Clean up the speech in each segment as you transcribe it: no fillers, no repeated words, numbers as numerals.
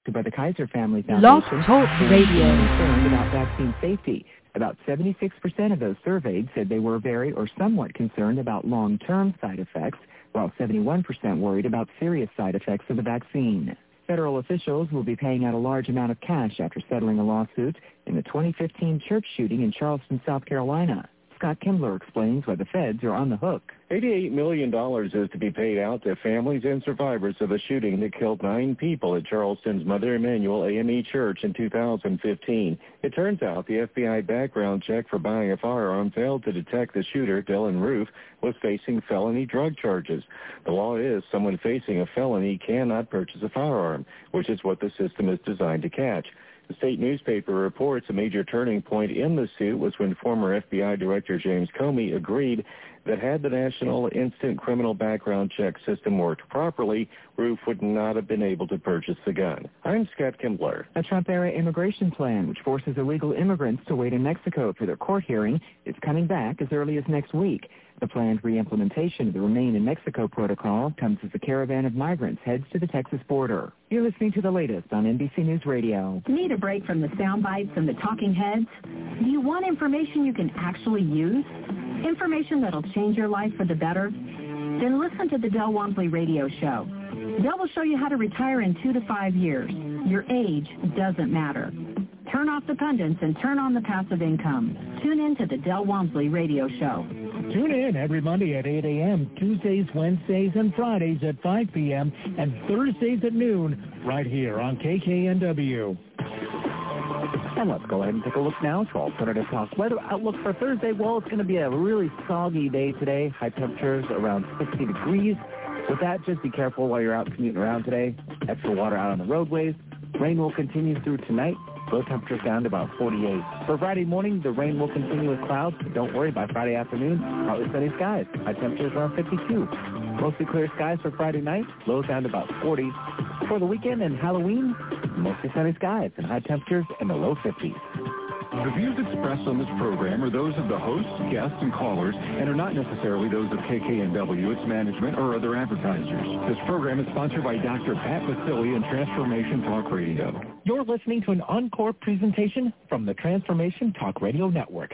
by the Kaiser Family Foundation. Talk Radio. Concerned about vaccine safety. About 76% of those surveyed said they were very or somewhat concerned about long-term side effects, while 71% worried about serious side effects of the vaccine. Federal officials will be paying out a large amount of cash after settling a lawsuit in the 2015 church shooting in Charleston, South Carolina. Scott Kimbler explains why the feds are on the hook. $88 million is to be paid out to families and survivors of the shooting that killed 9 people at Charleston's Mother Emanuel AME Church in 2015. It turns out the FBI background check for buying a firearm failed to detect the shooter, Dylan Roof, was facing felony drug charges. The law is someone facing a felony cannot purchase a firearm, which is what the system is designed to catch. The state newspaper reports a major turning point in the suit was when former FBI Director James Comey agreed that had the National Instant Criminal Background Check system worked properly, Roof would not have been able to purchase the gun. I'm Scott Kimbler. A Trump-era immigration plan, which forces illegal immigrants to wait in Mexico for their court hearing, is coming back as early as next week. The planned re-implementation of the Remain in Mexico protocol comes as a caravan of migrants heads to the Texas border. You're listening to the latest on NBC News Radio. Need a break from the sound bites and the talking heads? Do you want information you can actually use? Information that'll change your life for the better? Then listen to the Del Walmsley Radio Show. Del will show you how to retire in 2 to 5 years. Your age doesn't matter. Turn off the pundits and turn on the passive income. Tune in to the Del Walmsley Radio Show. Tune in every Monday at 8 a.m., Tuesdays, Wednesdays, and Fridays at 5 p.m., and Thursdays at noon, right here on KKNW. And let's go ahead and take a look now to Alternative Talk weather outlook for Thursday. Well, it's going to be a really soggy day today. High temperatures around 60 degrees. With that, just be careful while you're out commuting around today. Extra water out on the roadways. Rain will continue through tonight. Low temperatures down to about 48. For Friday morning, the rain will continue with clouds, but don't worry, by Friday afternoon, partly sunny skies. High temperatures around 52. Mostly clear skies for Friday night, lows down to about 40. For the weekend and Halloween, mostly sunny skies and high temperatures in the low 50s. The views expressed on this program are those of the hosts, guests, and callers, and are not necessarily those of KKNW, its management, or other advertisers. This program is sponsored by Dr. Pat Vasili and Transformation Talk Radio. You're listening to an encore presentation from the Transformation Talk Radio Network.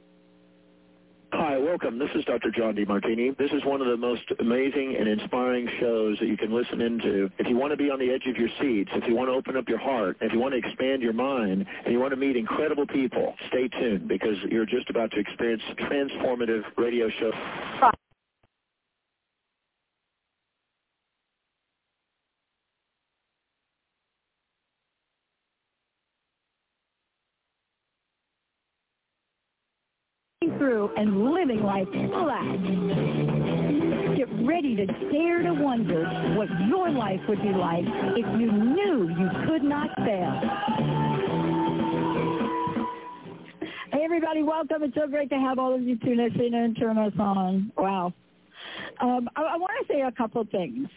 Hi, welcome. This is Dr. John DeMartini. This is one of the most amazing and inspiring shows that you can listen into. If you want to be on the edge of your seats, if you want to open up your heart, if you want to expand your mind, and you want to meet incredible people, stay tuned because you're just about to experience a transformative radio show. Through and living life relaxed. Get ready to dare to wonder what your life would be like if you knew you could not fail. Hey everybody, welcome. It's so great to have all of you tune us in and turn us on. Wow. I want to say a couple things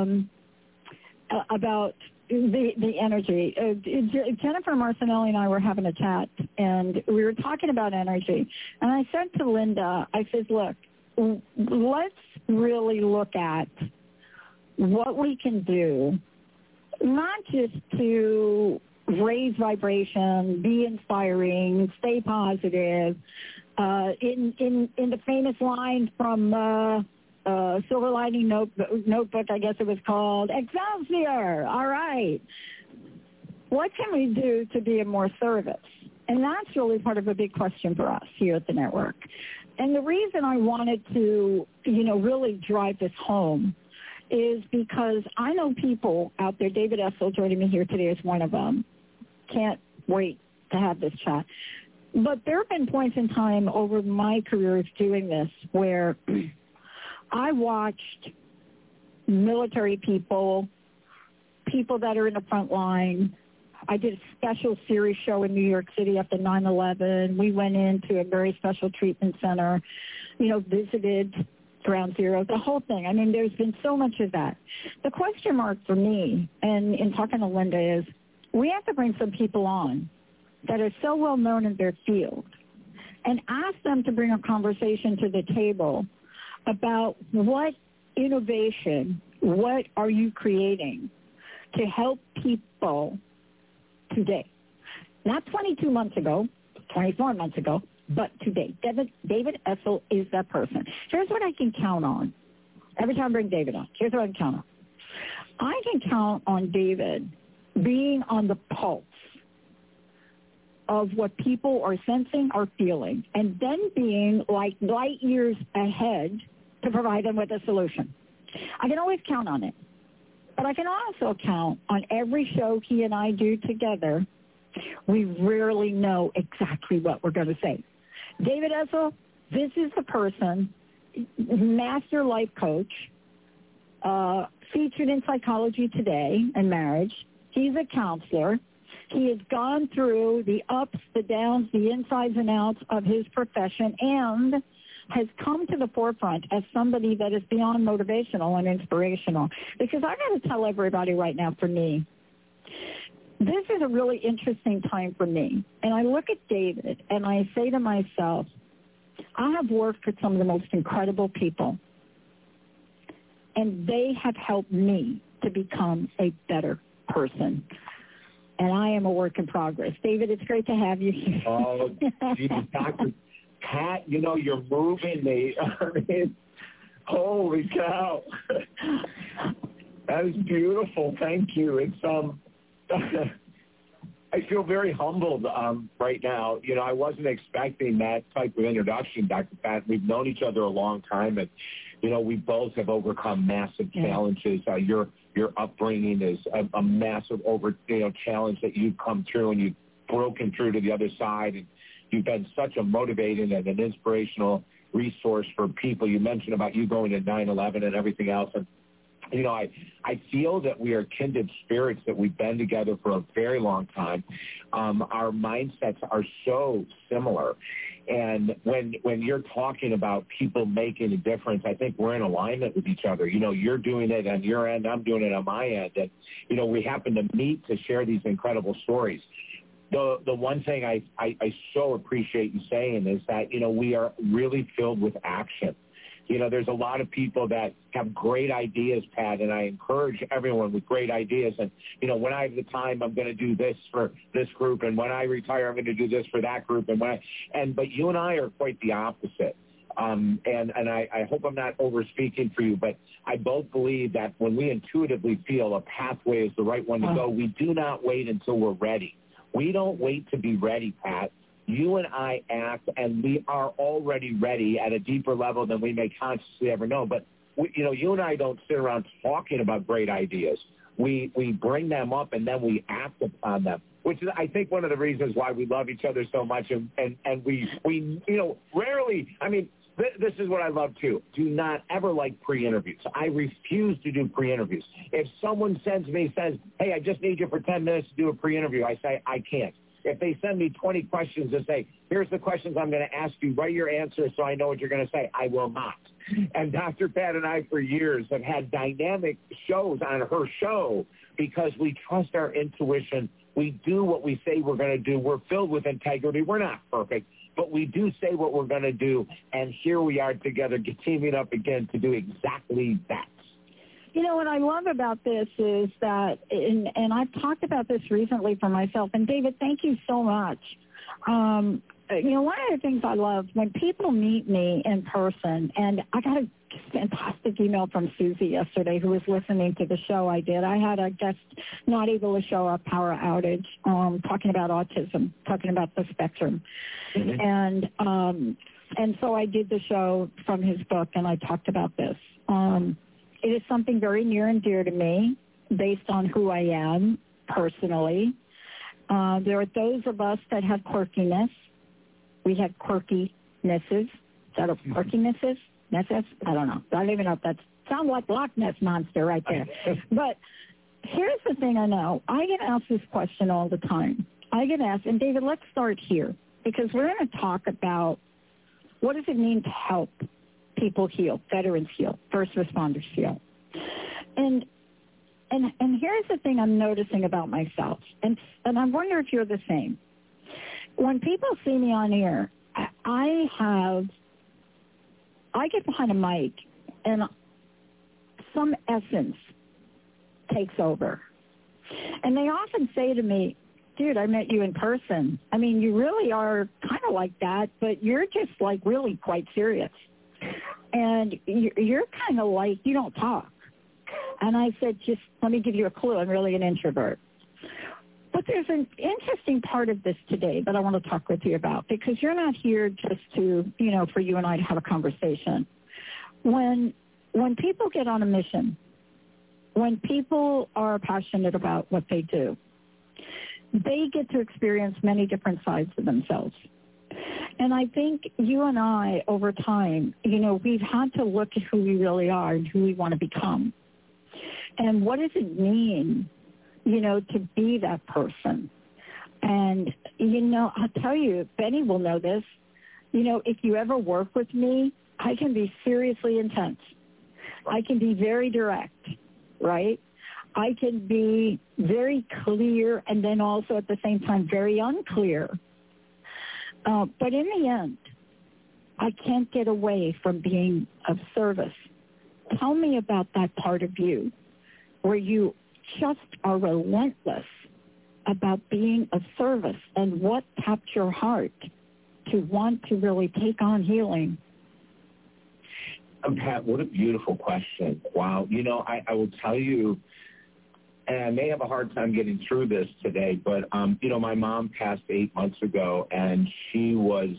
about the energy. Jennifer Marcinelli and I were having a chat, and we were talking about energy. And I said to Linda, I said, look, let's really look at what we can do, not just to raise vibration, be inspiring, stay positive. In the famous line from Silver Lining Notebook, I guess it was called, Excelsior, all right. What can we do to be of more service? And that's really part of a big question for us here at the network. And the reason I wanted to, really drive this home is because I know people out there. David Essel joining me here today is one of them. Can't wait to have this chat. But there have been points in time over my career of doing this where I watched military people that are in the front line. I did a special series show in New York City after 9/11. We went into a very special treatment center, visited Ground Zero, the whole thing. I mean, there's been so much of that. The question mark for me, and in talking to Linda, is we have to bring some people on that are so well known in their field and ask them to bring a conversation to the table about what innovation, what are you creating to help people today. Not 22 months ago, 24 months ago, but today. David Essel is that person. Here's what I can count on. Every time I bring David on, here's what I can count on. I can count on David being on the pulse of what people are sensing or feeling, and then being like light years ahead to provide them with a solution. I can always count on it. But I can also count on every show he and I do together. We rarely know exactly what we're going to say. David Essel, this is the person, master life coach, featured in Psychology Today and Marriage. He's a counselor. He has gone through the ups, the downs, the insides and outs of his profession, and has come to the forefront as somebody that is beyond motivational and inspirational. Because I got to tell everybody right now, for me, this is a really interesting time for me. And I look at David and I say to myself, I have worked with some of the most incredible people, and they have helped me to become a better person. And I am a work in progress. David, it's great to have you here. Oh, geez, Dr. Pat, you know, you're moving me. I mean, holy cow. That is beautiful. Thank you. It's I feel very humbled right now. You know, I wasn't expecting that type of introduction, Dr. Pat. We've known each other a long time, and, you know, we both have overcome massive challenges. Your upbringing is a massive challenge that you've come through, and you've broken through to the other side, and you've been such a motivating and an inspirational resource for people. You mentioned about you going to 9/11 and everything else, and you know, I feel that we are kindred spirits, that we've been together for a very long time. Our mindsets are so similar. And when you're talking about people making a difference, I think we're in alignment with each other. You know, you're doing it on your end, I'm doing it on my end. And, you know, we happen to meet to share these incredible stories. The one thing I so appreciate you saying is that, you know, we are really filled with action. You know, there's a lot of people that have great ideas, Pat, and I encourage everyone with great ideas. And, you know, when I have the time, I'm going to do this for this group, and when I retire, I'm going to do this for that group. But you and I are quite the opposite. And I hope I'm not over-speaking for you, but I both believe that when we intuitively feel a pathway is the right one to go, we do not wait until we're ready. We don't wait to be ready, Pat. You and I act, and we are already ready at a deeper level than we may consciously ever know. But, you and I don't sit around talking about great ideas. We bring them up, and then we act upon them, which is, I think, one of the reasons why we love each other so much. And we rarely, I mean, this is what I love, too. Do not ever like pre-interviews. I refuse to do pre-interviews. If someone says, hey, I just need you for 10 minutes to do a pre-interview, I say, I can't. If they send me 20 questions and say, here's the questions I'm going to ask you, write your answers so I know what you're going to say, I will not. And Dr. Pat and I, for years, have had dynamic shows on her show because we trust our intuition. We do what we say we're going to do. We're filled with integrity. We're not perfect, but we do say what we're going to do. And here we are together, teaming up again to do exactly that. You know, what I love about this is that, and I've talked about this recently for myself, and David, thank you so much. One of the things I love, when people meet me in person, and I got a fantastic email from Susie yesterday who was listening to the show I did. I had a guest not able to show up, power outage, talking about autism, talking about the spectrum. Mm-hmm. And so I did the show from his book, and I talked about this. It is something very near and dear to me based on who I am personally. There are those of us that have quirkiness. We have quirkinesses. Is that a quirkinesses? I don't know. I don't even know if that sounds like Loch Ness Monster right there. But here's the thing I know. I get asked this question all the time. I get asked, and David, let's start here, because we're going to talk about what does it mean to help people heal, veterans heal, first responders heal. And here's the thing I'm noticing about myself, and I wonder if you're the same. When people see me on air, I get behind a mic, and some essence takes over. And they often say to me, dude, I met you in person. I mean, you really are kind of like that, but you're just like really quite serious. And you're kind of like, you don't talk. And I said, just let me give you a clue. I'm really an introvert. But there's an interesting part of this today that I want to talk with you about, because you're not here just to, you know, for you and I to have a conversation. When people get on a mission, when people are passionate about what they do, they get to experience many different sides of themselves. And I think you and I, over time, you know, we've had to look at who we really are and who we want to become. And what does it mean, you know, to be that person? And, you know, I'll tell you, Benny will know this, you know, if you ever work with me, I can be seriously intense. I can be very direct, right? I can be very clear and then also at the same time very unclear. But in the end, I can't get away from being of service. Tell me about that part of you where you just are relentless about being of service, and what tapped your heart to want to really take on healing. Pat, what a beautiful question. Wow. You know, I will tell you, and I may have a hard time getting through this today, but, you know, my mom passed 8 months ago, and she was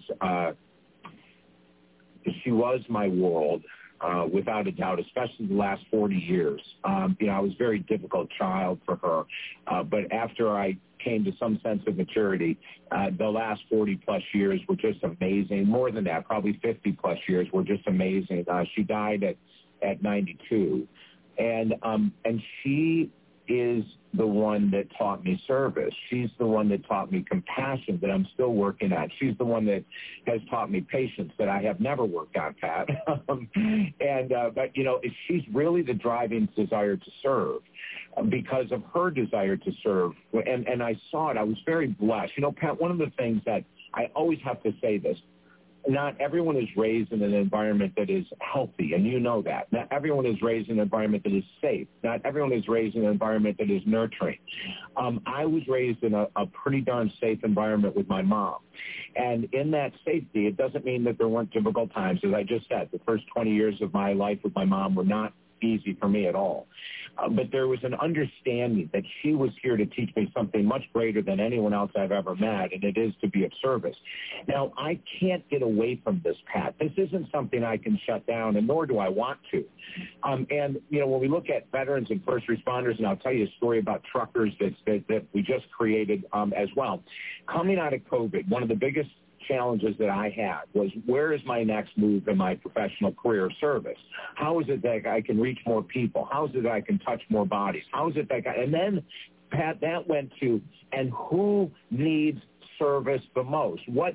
my world, without a doubt, especially the last 40 years. You know, I was a very difficult child for her, but after I came to some sense of maturity, the last 40-plus years were just amazing. More than that, probably 50-plus years were just amazing. She died at 92, and she is the one that taught me service. She's the one that taught me compassion that I'm still working on. She's the one that has taught me patience that I have never worked on, Pat. But, you know, she's really the driving desire to serve because of her desire to serve. And I saw it. I was very blessed. You know, Pat, one of the things that I always have to say this, not everyone is raised in an environment that is healthy, and you know that. Not everyone is raised in an environment that is safe. Not everyone is raised in an environment that is nurturing. I was raised in a pretty darn safe environment with my mom. And in that safety, it doesn't mean that there weren't difficult times. As I just said, the first 20 years of my life with my mom were not easy for me at all. But there was an understanding that she was here to teach me something much greater than anyone else I've ever met, and it is to be of service. Now, I can't get away from this, Pat. This isn't something I can shut down, and nor do I want to. And, you know, when we look at veterans and first responders, and I'll tell you a story about truckers that we just created as well. Coming out of COVID, one of the biggest challenges that I had was, where is my next move in my professional career of service? How is it that I can reach more people? How is it that I can touch more bodies? How is it that and then, Pat, that went to, and who needs service the most? What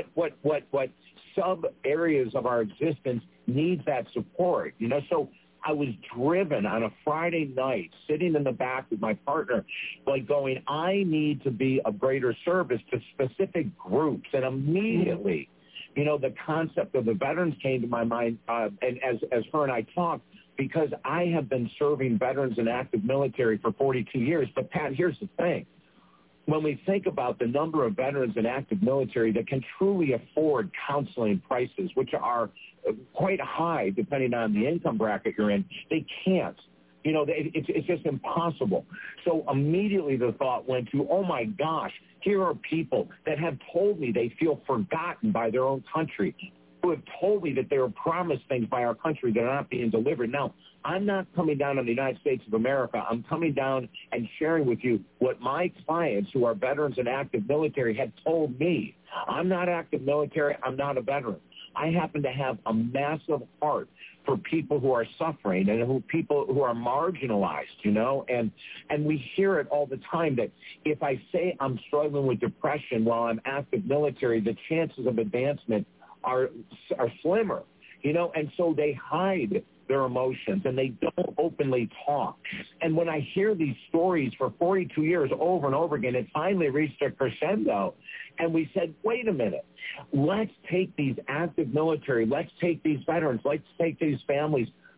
sub areas of our existence needs that support? You know, so I was driven on a Friday night, sitting in the back with my partner, like going, I need to be of greater service to specific groups. And immediately, you know, the concept of the veterans came to my mind, and as her and I talked, because I have been serving veterans and active military for 42 years. But, Pat, here's the thing. When we think about the number of veterans and active military that can truly afford counseling prices, which are quite high depending on the income bracket you're in, they can't. You know, it's just impossible. So immediately the thought went to, oh, my gosh, here are people that have told me they feel forgotten by their own country, who have told me that they were promised things by our country that are not being delivered. Now, I'm not coming down on the United States of America. I'm coming down and sharing with you what my clients who are veterans and active military had told me. I'm not active military. I'm not a veteran. I happen to have a massive heart for people who are suffering and people who are marginalized, you know, and we hear it all the time that if I say I'm struggling with depression while I'm active military, the chances of advancement are slimmer, you know, and so they hide their emotions and they don't openly talk. And when I hear these stories for 42 years over and over again, it finally reached a crescendo. And we said, wait a minute, let's take these active military, let's take these veterans, let's take these families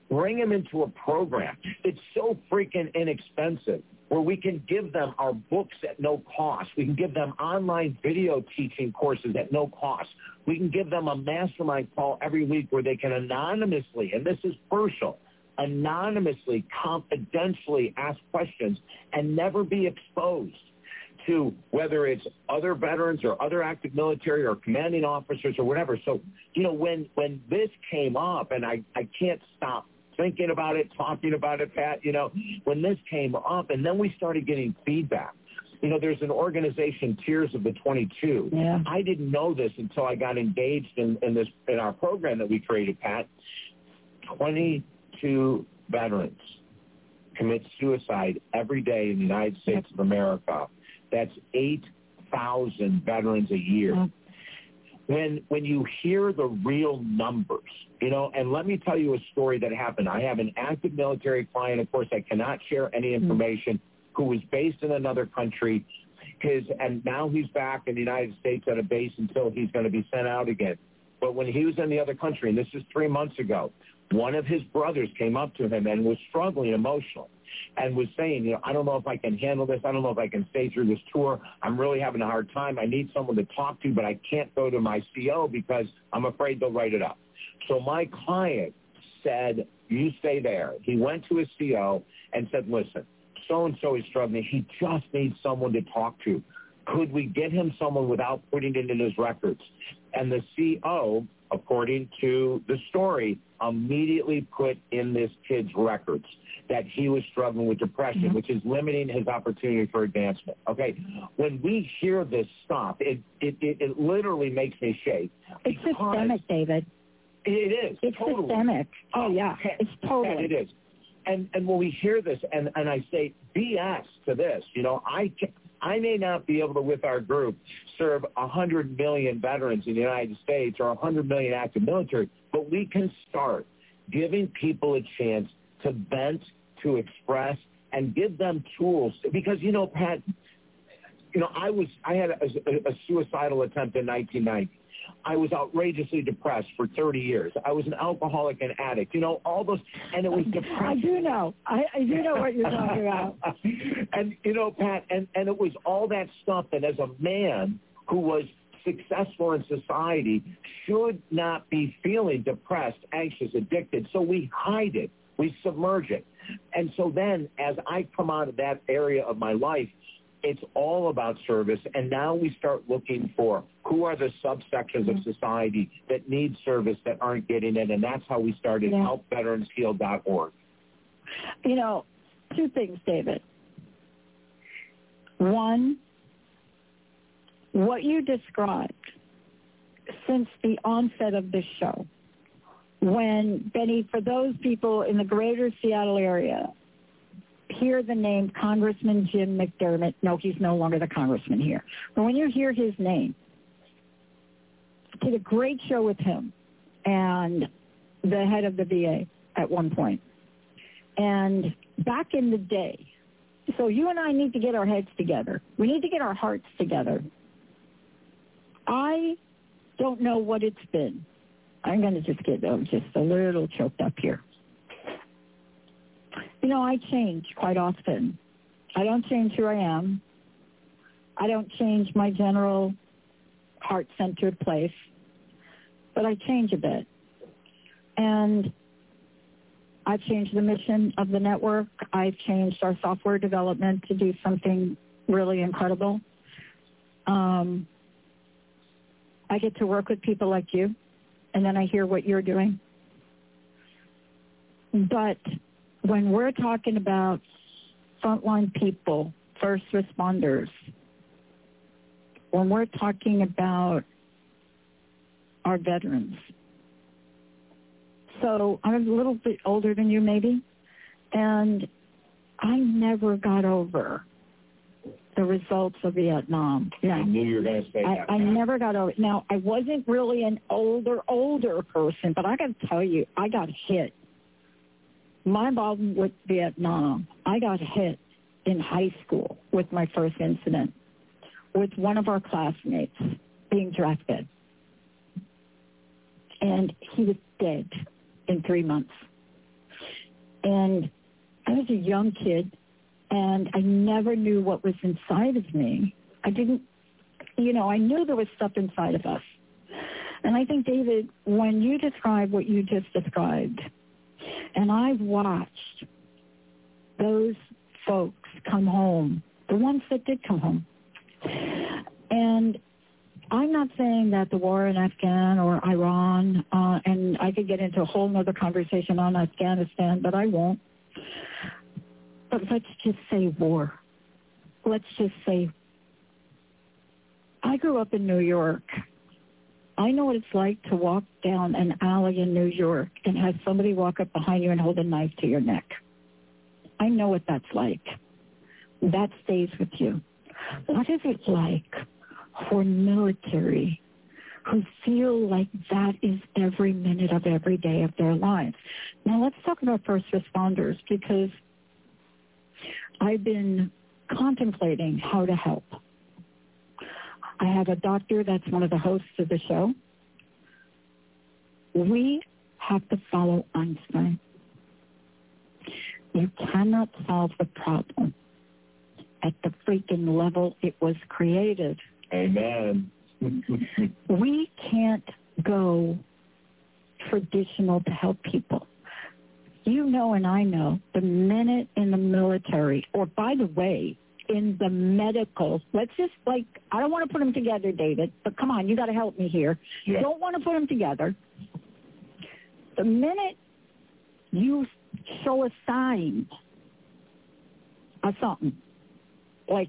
Bring them into a program. It's so freaking inexpensive where we can give them our books at no cost. We can give them online video teaching courses at no cost. We can give them a mastermind call every week where they can anonymously, and this is crucial, anonymously, confidentially ask questions and never be exposed to whether it's other veterans or other active military or commanding officers or whatever. So, when this came up, and I can't stop thinking about it, talking about it, Pat, when this came up, and then we started getting feedback. There's an organization, Tears of the 22. Yeah. I didn't know this until I got engaged in our program that we created, Pat. 22 veterans commit suicide every day in the United States of America. That's 8,000 veterans a year. When you hear the real numbers, and let me tell you a story that happened. I have an active military client, of course, I cannot share any information, who was based in another country, and now he's back in the United States at a base until he's going to be sent out again. But when he was in the other country, and this is 3 months ago, one of his brothers came up to him and was struggling emotionally and was saying, I don't know if I can handle this. I don't know if I can stay through this tour. I'm really having a hard time. I need someone to talk to, but I can't go to my CO because I'm afraid they'll write it up. So my client said, you stay there. He went to his CO and said, listen, so-and-so is struggling. He just needs someone to talk to. Could we get him someone without putting it in his records? And the CO, according to the story, immediately put in this kid's records that he was struggling with depression, which is limiting his opportunity for advancement. Okay, when we hear this stuff, it literally makes me shake. It's systemic, David. It is. It's totally systemic. Oh, yeah. It's totally. It is. And when we hear this, and I say BS to this, I may not be able to, with our group, serve 100 million veterans in the United States or 100 million active military, but we can start giving people a chance to vent, to express, and give them tools. Because, Pat, I had a suicidal attempt in 1990. I was outrageously depressed for 30 years. I was an alcoholic and addict. All those, and it was depressing. I do know. I do know what you're talking about. And, Pat, and it was all that stuff that as a man who was successful in society should not be feeling depressed, anxious, addicted. So we hide it. We submerge it. And so then as I come out of that area of my life, it's all about service, and now we start looking for who are the subsections of society that need service that aren't getting it, and that's how we started helpveteransheal.org. Two things, David. One, what you described since the onset of this show, when, Benny, for those people in the greater Seattle area, hear the name Congressman Jim McDermott. No, he's no longer the congressman here. But when you hear his name, I did a great show with him and the head of the VA at one point. And back in the day, so you and I need to get our heads together. We need to get our hearts together. I don't know what it's been. I'm going to just get just a little choked up here. I change quite often. I don't change who I am. I don't change my general heart-centered place, but I change a bit. And I've changed the mission of the network. I've changed our software development to do something really incredible. I get to work with people like you, and then I hear what you're doing. But when we're talking about frontline people, first responders, when we're talking about our veterans. So I'm a little bit older than you maybe, and I never got over the results of Vietnam. I knew you were going to say that. I never got over it. Now, I wasn't really an older person, but I got to tell you, I got hit. My problem with Vietnam, I got hit in high school with my first incident with one of our classmates being drafted. And he was dead in 3 months. And I was a young kid, and I never knew what was inside of me. I didn't, I knew there was stuff inside of us. And I think, David, when you describe what you just described, and I've watched those folks come home, the ones that did come home, and I'm not saying that the war in Afghan or Iran, and I could get into a whole other conversation on Afghanistan, but I won't. But let's just say war. Let's just say, I grew up in New York. I know what it's like to walk down an alley in New York and have somebody walk up behind you and hold a knife to your neck. I know what that's like. That stays with you. What is it like for military who feel like that is every minute of every day of their lives? Now let's talk about first responders, because I've been contemplating how to help. I have a doctor that's one of the hosts of the show. We have to follow Einstein. You cannot solve the problem at the freaking level it was created. Amen. We can't go traditional to help people. You know, and I know, the minute in the military, or by the way, in the medical, let's just I don't want to put them together, David, but come on, you got to help me here. Yeah. Don't want to put them together. The minute you show a sign of something, like,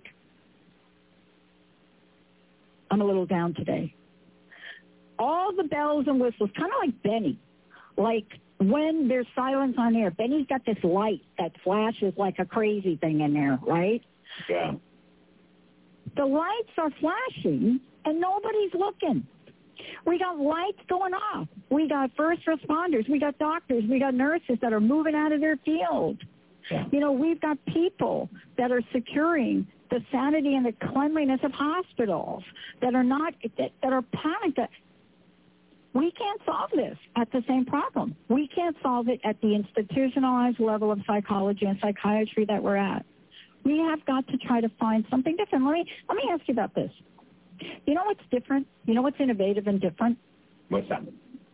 I'm a little down today, all the bells and whistles, kind of like Benny, like when there's silence on air, Benny's got this light that flashes like a crazy thing in there, right? Yeah. The lights are flashing and nobody's looking. We got lights going off. We got first responders. We got doctors. We got nurses that are moving out of their field. Yeah. We've got people that are securing the sanity and the cleanliness of hospitals that are panicked. We can't solve this at the same problem. We can't solve it at the institutionalized level of psychology and psychiatry that we're at. We have got to try to find something different. Let me ask you about this. You know what's different? You know what's innovative and different? What's that?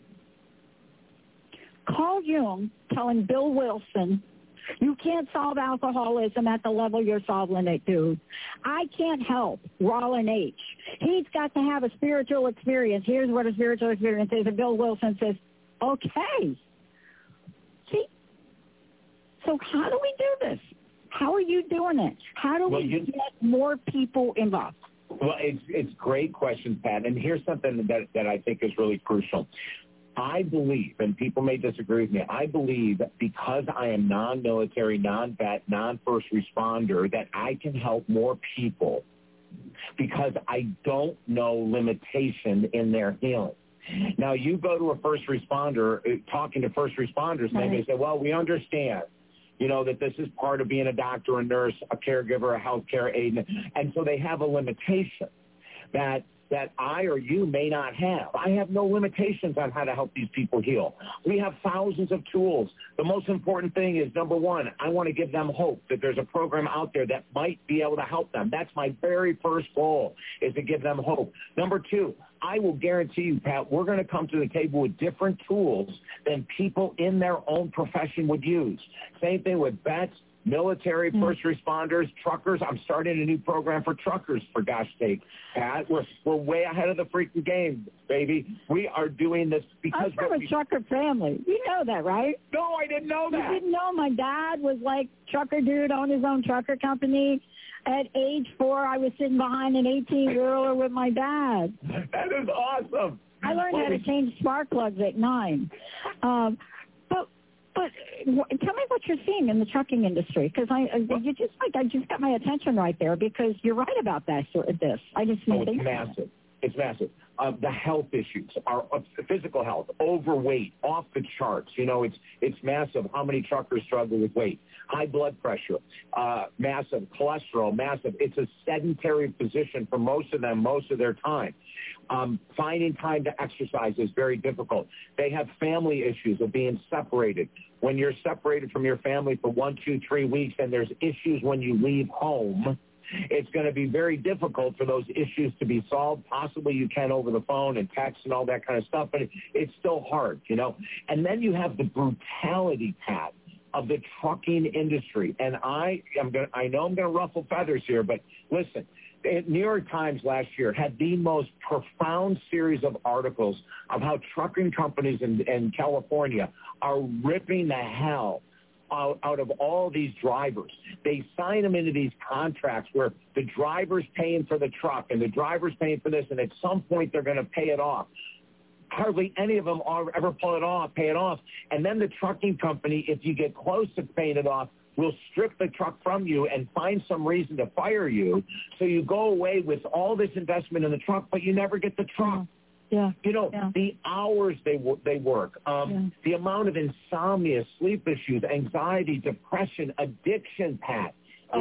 Carl Jung telling Bill Wilson, you can't solve alcoholism at the level you're solving it, dude. I can't help Rollin H. He's got to have a spiritual experience. Here's what a spiritual experience is. And Bill Wilson says, okay. See? So how do we do this? How are you doing it? How do we get more people involved? Well, it's great questions, Pat. And here's something that I think is really crucial. I believe, and people may disagree with me, I believe that because I am non-military, non-vet, non-first responder, that I can help more people because I don't know limitation in their healing. Now, you go to a first responder, talking to first responders, and they say, well, we understand, that this is part of being a doctor, a nurse, a caregiver, a healthcare aide. And so they have a limitation that I or you may not have. I have no limitations on how to help these people heal. We have thousands of tools. The most important thing is, number one, I want to give them hope that there's a program out there that might be able to help them. That's my very first goal, is to give them hope. Number two, I will guarantee you, Pat, we're going to come to the table with different tools than people in their own profession would use. Same thing with vets, military, first responders, truckers. I'm starting a new program for truckers, for gosh sake, Pat. We're way ahead of the freaking game, baby. We are doing this because... I'm from a trucker family. You know that, right? No, I didn't know that. You didn't know my dad was like trucker dude, owned his own trucker company. At age 4, I was sitting behind an 18-wheeler with my dad. That is awesome. I learned how to change spark plugs at 9. But tell me what you're seeing in the trucking industry, because I just got my attention right there, because you're right about that. I just didn't think massive. It's massive. The health issues, our physical health, overweight, off the charts. You know, it's massive how many truckers struggle with weight. High blood pressure, massive. Cholesterol, massive. It's a sedentary position for most of them most of their time. Finding time to exercise is very difficult. They have family issues of being separated. When you're separated from your family for 1, 2, 3 weeks and there's issues when you leave home, it's going to be very difficult for those issues to be solved. Possibly you can over the phone and text and all that kind of stuff, but it's still hard, you know. And then you have the brutality, Pat, of the trucking industry. And I know I'm going to ruffle feathers here, but listen, New York Times last year had the most profound series of articles of how trucking companies in California are ripping the hell out of all these drivers. They sign them into these contracts where the driver's paying for the truck and the driver's paying for this, and at some point they're going to pay it off. Hardly any of them ever pay it off. And then the trucking company, if you get close to paying it off, will strip the truck from you and find some reason to fire you. So you go away with all this investment in the truck, but you never get the truck. Yeah. You know, the hours they work, the amount of insomnia, sleep issues, anxiety, depression, addiction, Pat.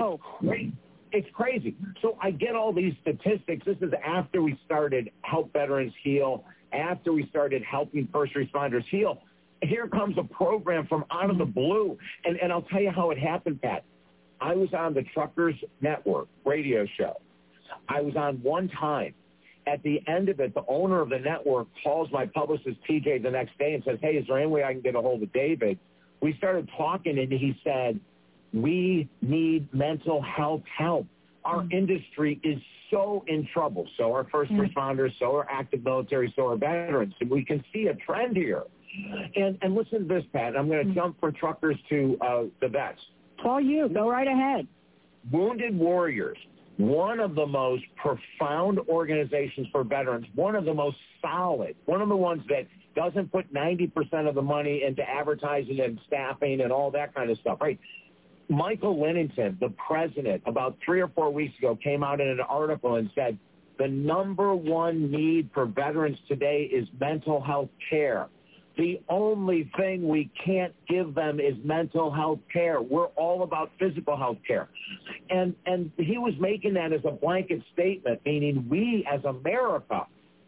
It's crazy. So I get all these statistics. This is after we started Help Veterans Heal, after we started helping first responders heal. Here comes a program from out of the blue. And I'll tell you how it happened, Pat. I was on the Truckers Network radio show. I was on one time. At the end of it, the owner of the network calls my publicist, TJ, the next day and says, hey, is there any way I can get a hold of David? We started talking, and he said, we need mental health help. Our industry is so in trouble. So are first responders, so are active military, so are veterans. And we can see a trend here. And listen to this, Pat. I'm going to jump from truckers to the vets. It's all you. Go right ahead. Wounded Warriors, one of the most profound organizations for veterans, one of the most solid, one of the ones that doesn't put 90% of the money into advertising and staffing and all that kind of stuff, right? Michael Lennington, the president, about 3 or 4 weeks ago, came out in an article and said, the number one need for veterans today is mental health care. The only thing we can't give them is mental health care. We're all about physical health care. And he was making that as a blanket statement, meaning we as America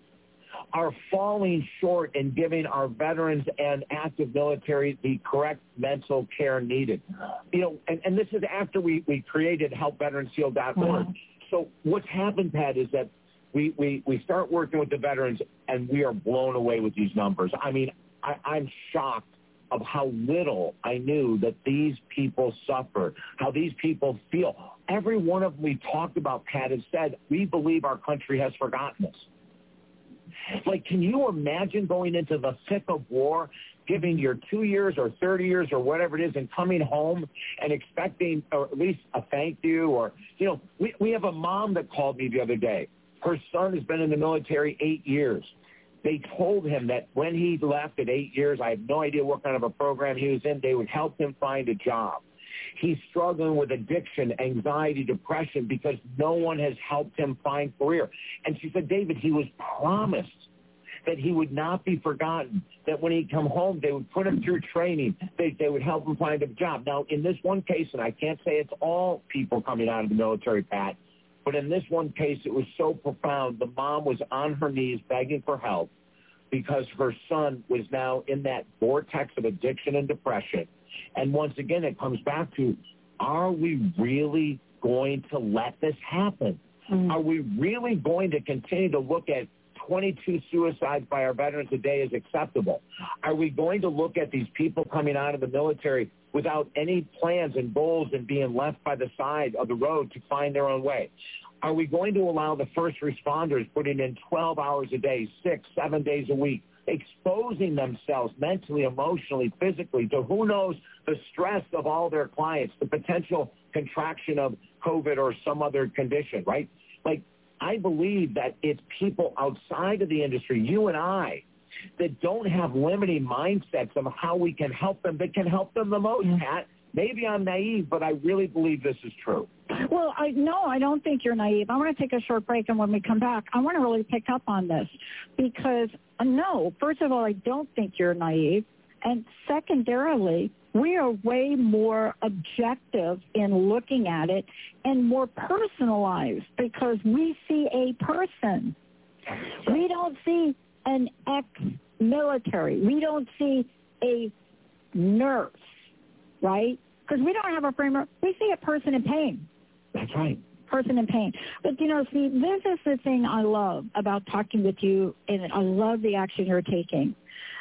are falling short in giving our veterans and active military the correct mental care needed. You know, and this is after we created helpveteransheal.org. So what's happened, Pat, is that we start working with the veterans, and we are blown away with these numbers. I mean, I'm shocked of how little I knew that these people suffer, how these people feel. Every one of them we talked about, Pat, has said, we believe our country has forgotten us. Like, can you imagine going into the thick of war, giving your 2 years or 30 years or whatever it is, and coming home and expecting or at least a thank you? Or, you know, we have a mom that called me the other day. Her son has been in the military 8 years. They told him that when he left at 8 years, I have no idea what kind of a program he was in, they would help him find a job. He's struggling with addiction, anxiety, depression, because no one has helped him find a career. And she said, David, he was promised that he would not be forgotten, that when he'd come home, they would put him through training, they would help him find a job. Now, in this one case, and I can't say it's all people coming out of the military, Pat, but in this one case, it was so profound. The mom was on her knees begging for help because her son was now in that vortex of addiction and depression. And once again, it comes back to, are we really going to let this happen? Are we really going to continue to look at 22 suicides by our veterans a day as acceptable? Are we going to look at these people coming out of the military without any plans and goals and being left by the side of the road to find their own way? Are we going to allow the first responders putting in 12 hours a day, 6, 7 days a week, exposing themselves mentally, emotionally, physically to who knows the stress of all their clients, the potential contraction of COVID or some other condition, right? Like, I believe that it's people outside of the industry, you and I, that don't have limiting mindsets of how we can help them, that can help them the most, Pat. Maybe I'm naive, but I really believe this is true. Well, I don't think you're naive. I want to take a short break, and when we come back, I want to really pick up on this because, no, first of all, I don't think you're naive, and secondarily, we are way more objective in looking at it and more personalized because we see a person. We don't see an ex-military. We don't see a nurse, right? Because we don't have a framework. We see a person in pain. That's right. Person in pain. But, see, this is the thing I love about talking with you, and I love the action you're taking.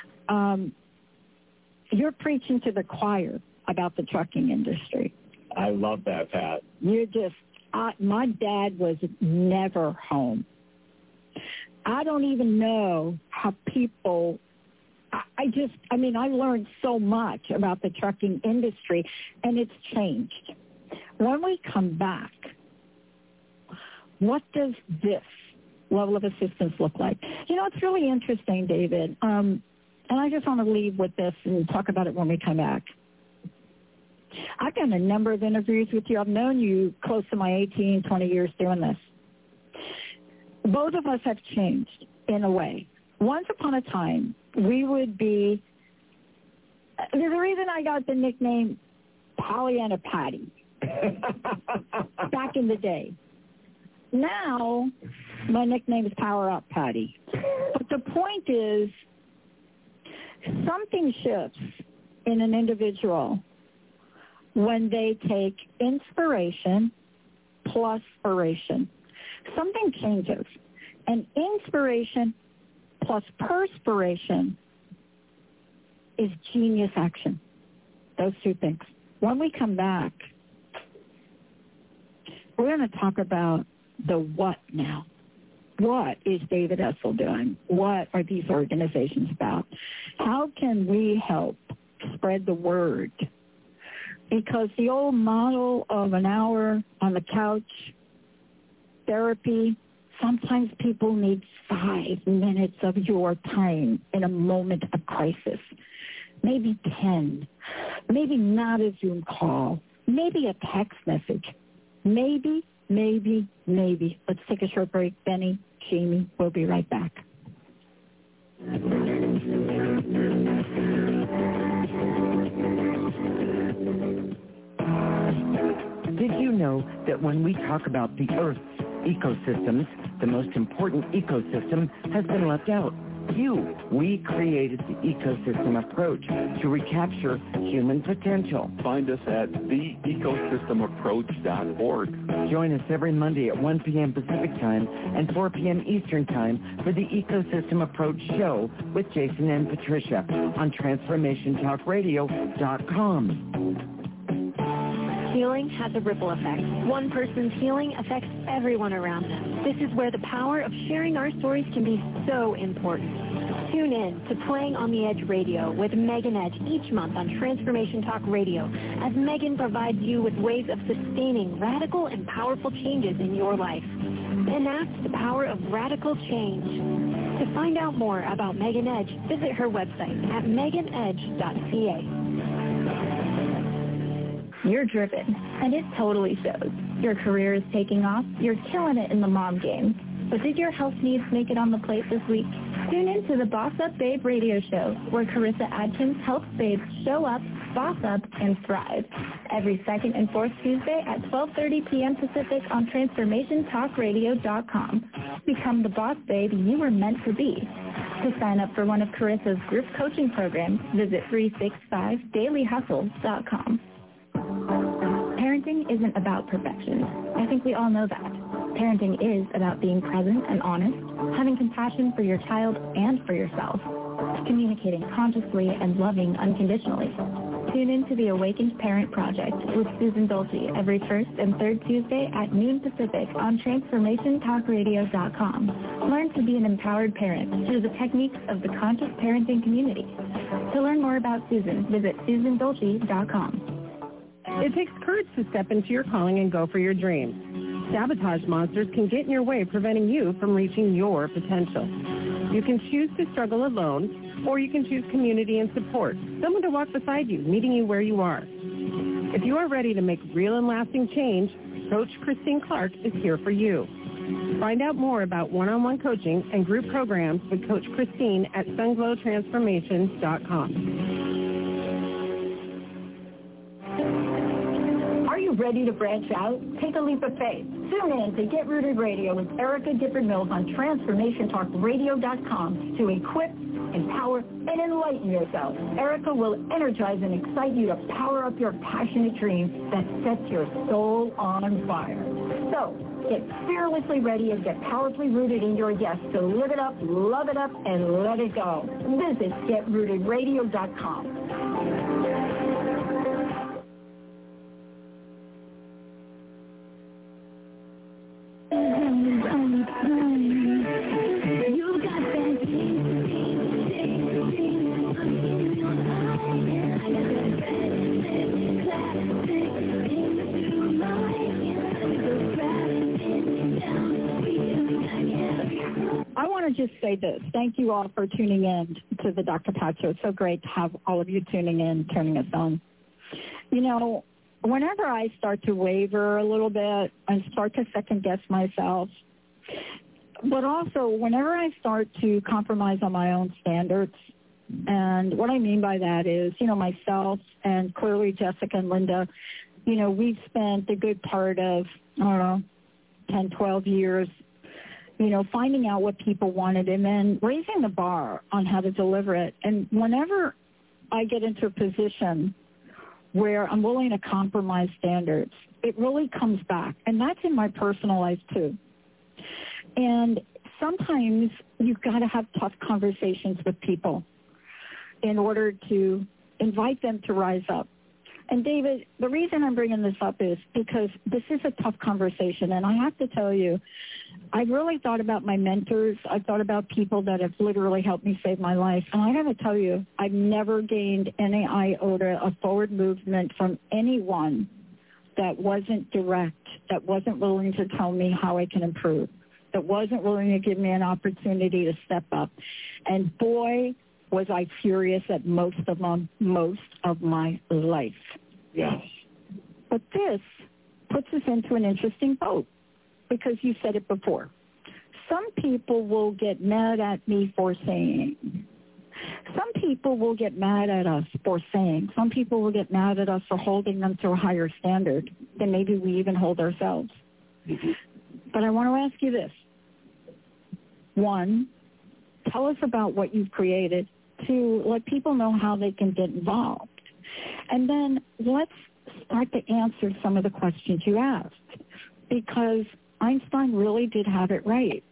You're preaching to the choir about the trucking industry. I love that, Pat. You're just, my dad was never home. I don't even know how people, I learned so much about the trucking industry, and it's changed. When we come back, what does this level of assistance look like? It's really interesting, David, and I just want to leave with this and talk about it when we come back. I've done a number of interviews with you. I've known you close to my 18, 20 years doing this. Both of us have changed in a way. Once upon a time, we would be, there's a reason I got the nickname Pollyanna Patty back in the day. Now, my nickname is Power Up Patty. But the point is, something shifts in an individual when they take inspiration plus spiration. Something changes. And inspiration plus perspiration is genius action. Those two things. When we come back, we're going to talk about the what now. What is David Essel doing? What are these organizations about? How can we help spread the word? Because the old model of an hour on the couch therapy, sometimes people need 5 minutes of your time in a moment of crisis. Maybe 10. Maybe not a Zoom call. Maybe a text message. Maybe. Let's take a short break. Benny, Jamie, we'll be right back. Did you know that when we talk about the Earth's ecosystems, the most important ecosystem has been left out? We created the ecosystem approach to recapture human potential. Find us at theecosystemapproach.org. Join us every Monday at 1 p.m. Pacific Time and 4 p.m. Eastern Time for the Ecosystem Approach Show with Jason and Patricia on TransformationTalkRadio.com. Healing has a ripple effect. One person's healing affects everyone around them. This is where the power of sharing our stories can be so important. Tune in to Playing on the Edge Radio with Megan Edge each month on Transformation Talk Radio as Megan provides you with ways of sustaining radical and powerful changes in your life. Enact the power of radical change. To find out more about Megan Edge, visit her website at meganedge.ca. You're driven, and it totally shows. Your career is taking off. You're killing it in the mom game. But did your health needs make it on the plate this week? Tune in to the Boss Up Babe radio show, where Carissa Adkins helps babes show up, boss up, and thrive. Every second and fourth Tuesday at 12:30 p.m. Pacific on TransformationTalkRadio.com. Become the boss babe you were meant to be. To sign up for one of Carissa's group coaching programs, visit 365dailyhustle.com. Parenting isn't about perfection. I think we all know that. Parenting is about being present and honest, having compassion for your child and for yourself, communicating consciously and loving unconditionally. Tune in to the Awakened Parent Project with Susan Dolce every first and third Tuesday at noon Pacific on TransformationTalkRadio.com. Learn to be an empowered parent through the techniques of the conscious parenting community. To learn more about Susan, visit SusanDolce.com. It takes courage to step into your calling and go for your dreams. Sabotage monsters can get in your way, preventing you from reaching your potential. You can choose to struggle alone, or you can choose community and support, someone to walk beside you, meeting you where you are. If you are ready to make real and lasting change, Coach Christine Clark is here for you. Find out more about one-on-one coaching and group programs with Coach Christine at sunglowtransformations.com. Are you ready to branch out? Take a leap of faith. Tune in to Get Rooted Radio with Erica Gifford Mills on TransformationTalkRadio.com to equip, empower, and enlighten yourself. Erica will energize and excite you to power up your passionate dreams that sets your soul on fire. So, get fearlessly ready and get powerfully rooted in your yes to live it up, love it up, and let it go. Visit GetRootedRadio.com. I want to just say this. Thank you all for tuning in to the Dr. Pat Show. It's so great to have all of you tuning in, turning us on. You know, whenever I start to waver a little bit and start to second-guess myself, but also whenever I start to compromise on my own standards, and what I mean by that is, you know, myself and clearly Jessica and Linda, you know, we've spent a good part of, I don't know, 10, 12 years, you know, finding out what people wanted and then raising the bar on how to deliver it. And whenever I get into a position where I'm willing to compromise standards, it really comes back. And that's in my personal life too. And sometimes you've got to have tough conversations with people in order to invite them to rise up. And David, the reason I'm bringing this up is because this is a tough conversation. And I have to tell you, I've really thought about my mentors. I've thought about people that have literally helped me save my life. And I got to tell you, I've never gained any iota of forward movement from anyone that wasn't direct, that wasn't willing to tell me how I can improve, that wasn't willing to give me an opportunity to step up. And boy, was I furious at most of my life. Yes. But this puts us into an interesting boat because you said it before. Some people will get mad at me for saying. Some people will get mad at us for saying. Some people will get mad at us for holding them to a higher standard than maybe we even hold ourselves. Mm-hmm. But I want to ask you this. One, tell us about what you've created. Two, let people know how they can get involved. And then let's start to answer some of the questions you asked, because Einstein really did have it right.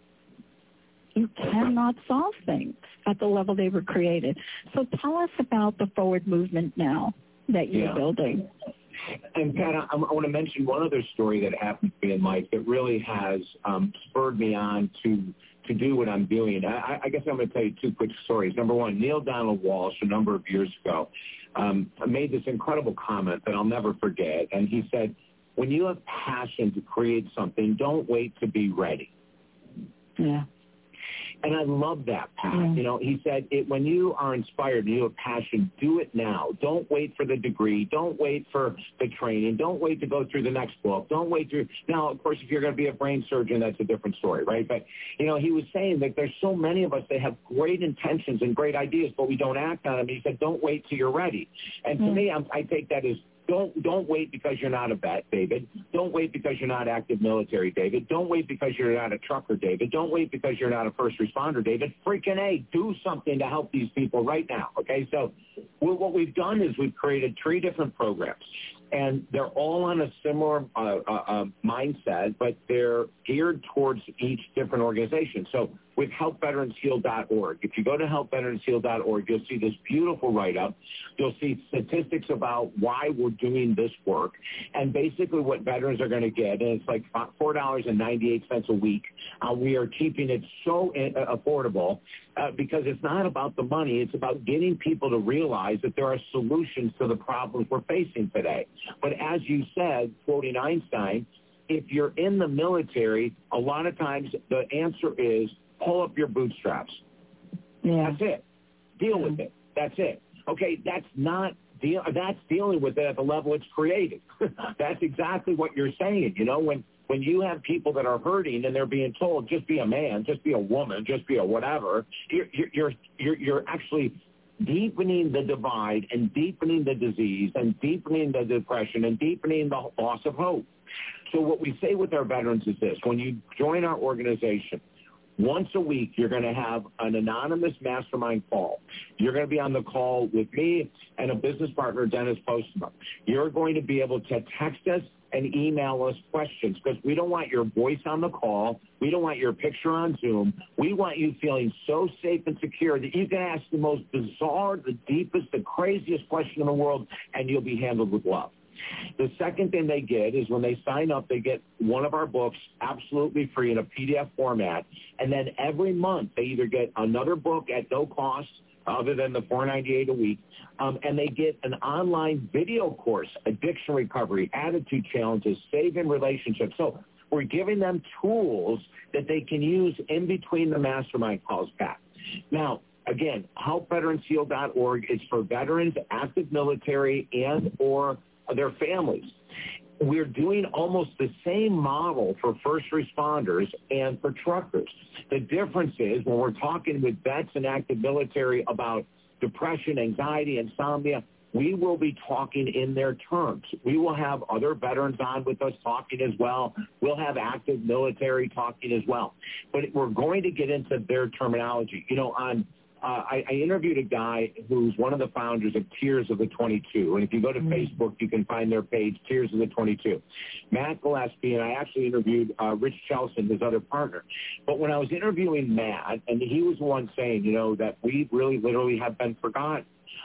You cannot solve things at the level they were created. So tell us about the forward movement now that you're building. And Pat, I want to mention one other story that happened to me in life that really has spurred me on to do what I'm doing. I guess I'm going to tell you two quick stories. Number one, Neil Donald Walsh, a number of years ago, made this incredible comment that I'll never forget. And he said, when you have passion to create something, don't wait to be ready. Yeah. And I love that, Pat. Yeah. You know, he said, when you are inspired and you have passion, do it now. Don't wait for the degree. Don't wait for the training. Don't wait to go through the next book. Don't wait through. Now, of course, if you're going to be a brain surgeon, that's a different story, right? But, you know, he was saying that there's so many of us that have great intentions and great ideas, but we don't act on them. He said, don't wait till you're ready. And to me, I take that as, Don't wait because you're not a vet, David. Don't wait because you're not active military, David. Don't wait because you're not a trucker, David. Don't wait because you're not a first responder, David. Freaking A, do something to help these people right now, okay? So what we've done is we've created 3 different programs, and they're all on a similar mindset, but they're geared towards each different organization. So with HelpVeteransHeal.org. If you go to HelpVeteransHeal.org, you'll see this beautiful write-up. You'll see statistics about why we're doing this work. And basically what veterans are going to get, and it's like $4.98 a week. We are keeping it so affordable because it's not about the money. It's about getting people to realize that there are solutions to the problems we're facing today. But as you said, quoting Einstein, if you're in the military, a lot of times the answer is, pull up your bootstraps. Yeah. That's it. Deal with it. That's it. Okay, that's not that's dealing with it at the level it's created. That's exactly what you're saying. You know, when you have people that are hurting and they're being told, just be a man, just be a woman, just be a whatever, you're actually deepening the divide and deepening the disease and deepening the depression and deepening the loss of hope. So what we say with our veterans is this: when you join our organization, once a week, you're going to have an anonymous mastermind call. You're going to be on the call with me and a business partner, Dennis Postma. You're going to be able to text us and email us questions, because we don't want your voice on the call. We don't want your picture on Zoom. We want you feeling so safe and secure that you can ask the most bizarre, the deepest, the craziest question in the world, and you'll be handled with love. The second thing they get is when they sign up, they get one of our books absolutely free in a PDF format. And then every month they either get another book at no cost other than the $4.98 a week, and they get an online video course, addiction recovery, attitude challenges, saving relationships. So we're giving them tools that they can use in between the mastermind calls, Pat. Now, again, helpveteransheal.org is for veterans, active military, and or their families. We're doing almost the same model for first responders and for truckers. The difference is when we're talking with vets and active military about depression, anxiety, insomnia, we will be talking in their terms. We will have other veterans on with us talking as well. We'll have active military talking as well. But we're going to get into their terminology. You know, I interviewed a guy who's one of the founders of Tears of the 22. And if you go to Facebook, you can find their page, Tears of the 22. Matt Gillespie, and I actually interviewed Rich Chelson, his other partner. But when I was interviewing Matt, and he was the one saying, you know, that we really literally have been forgotten.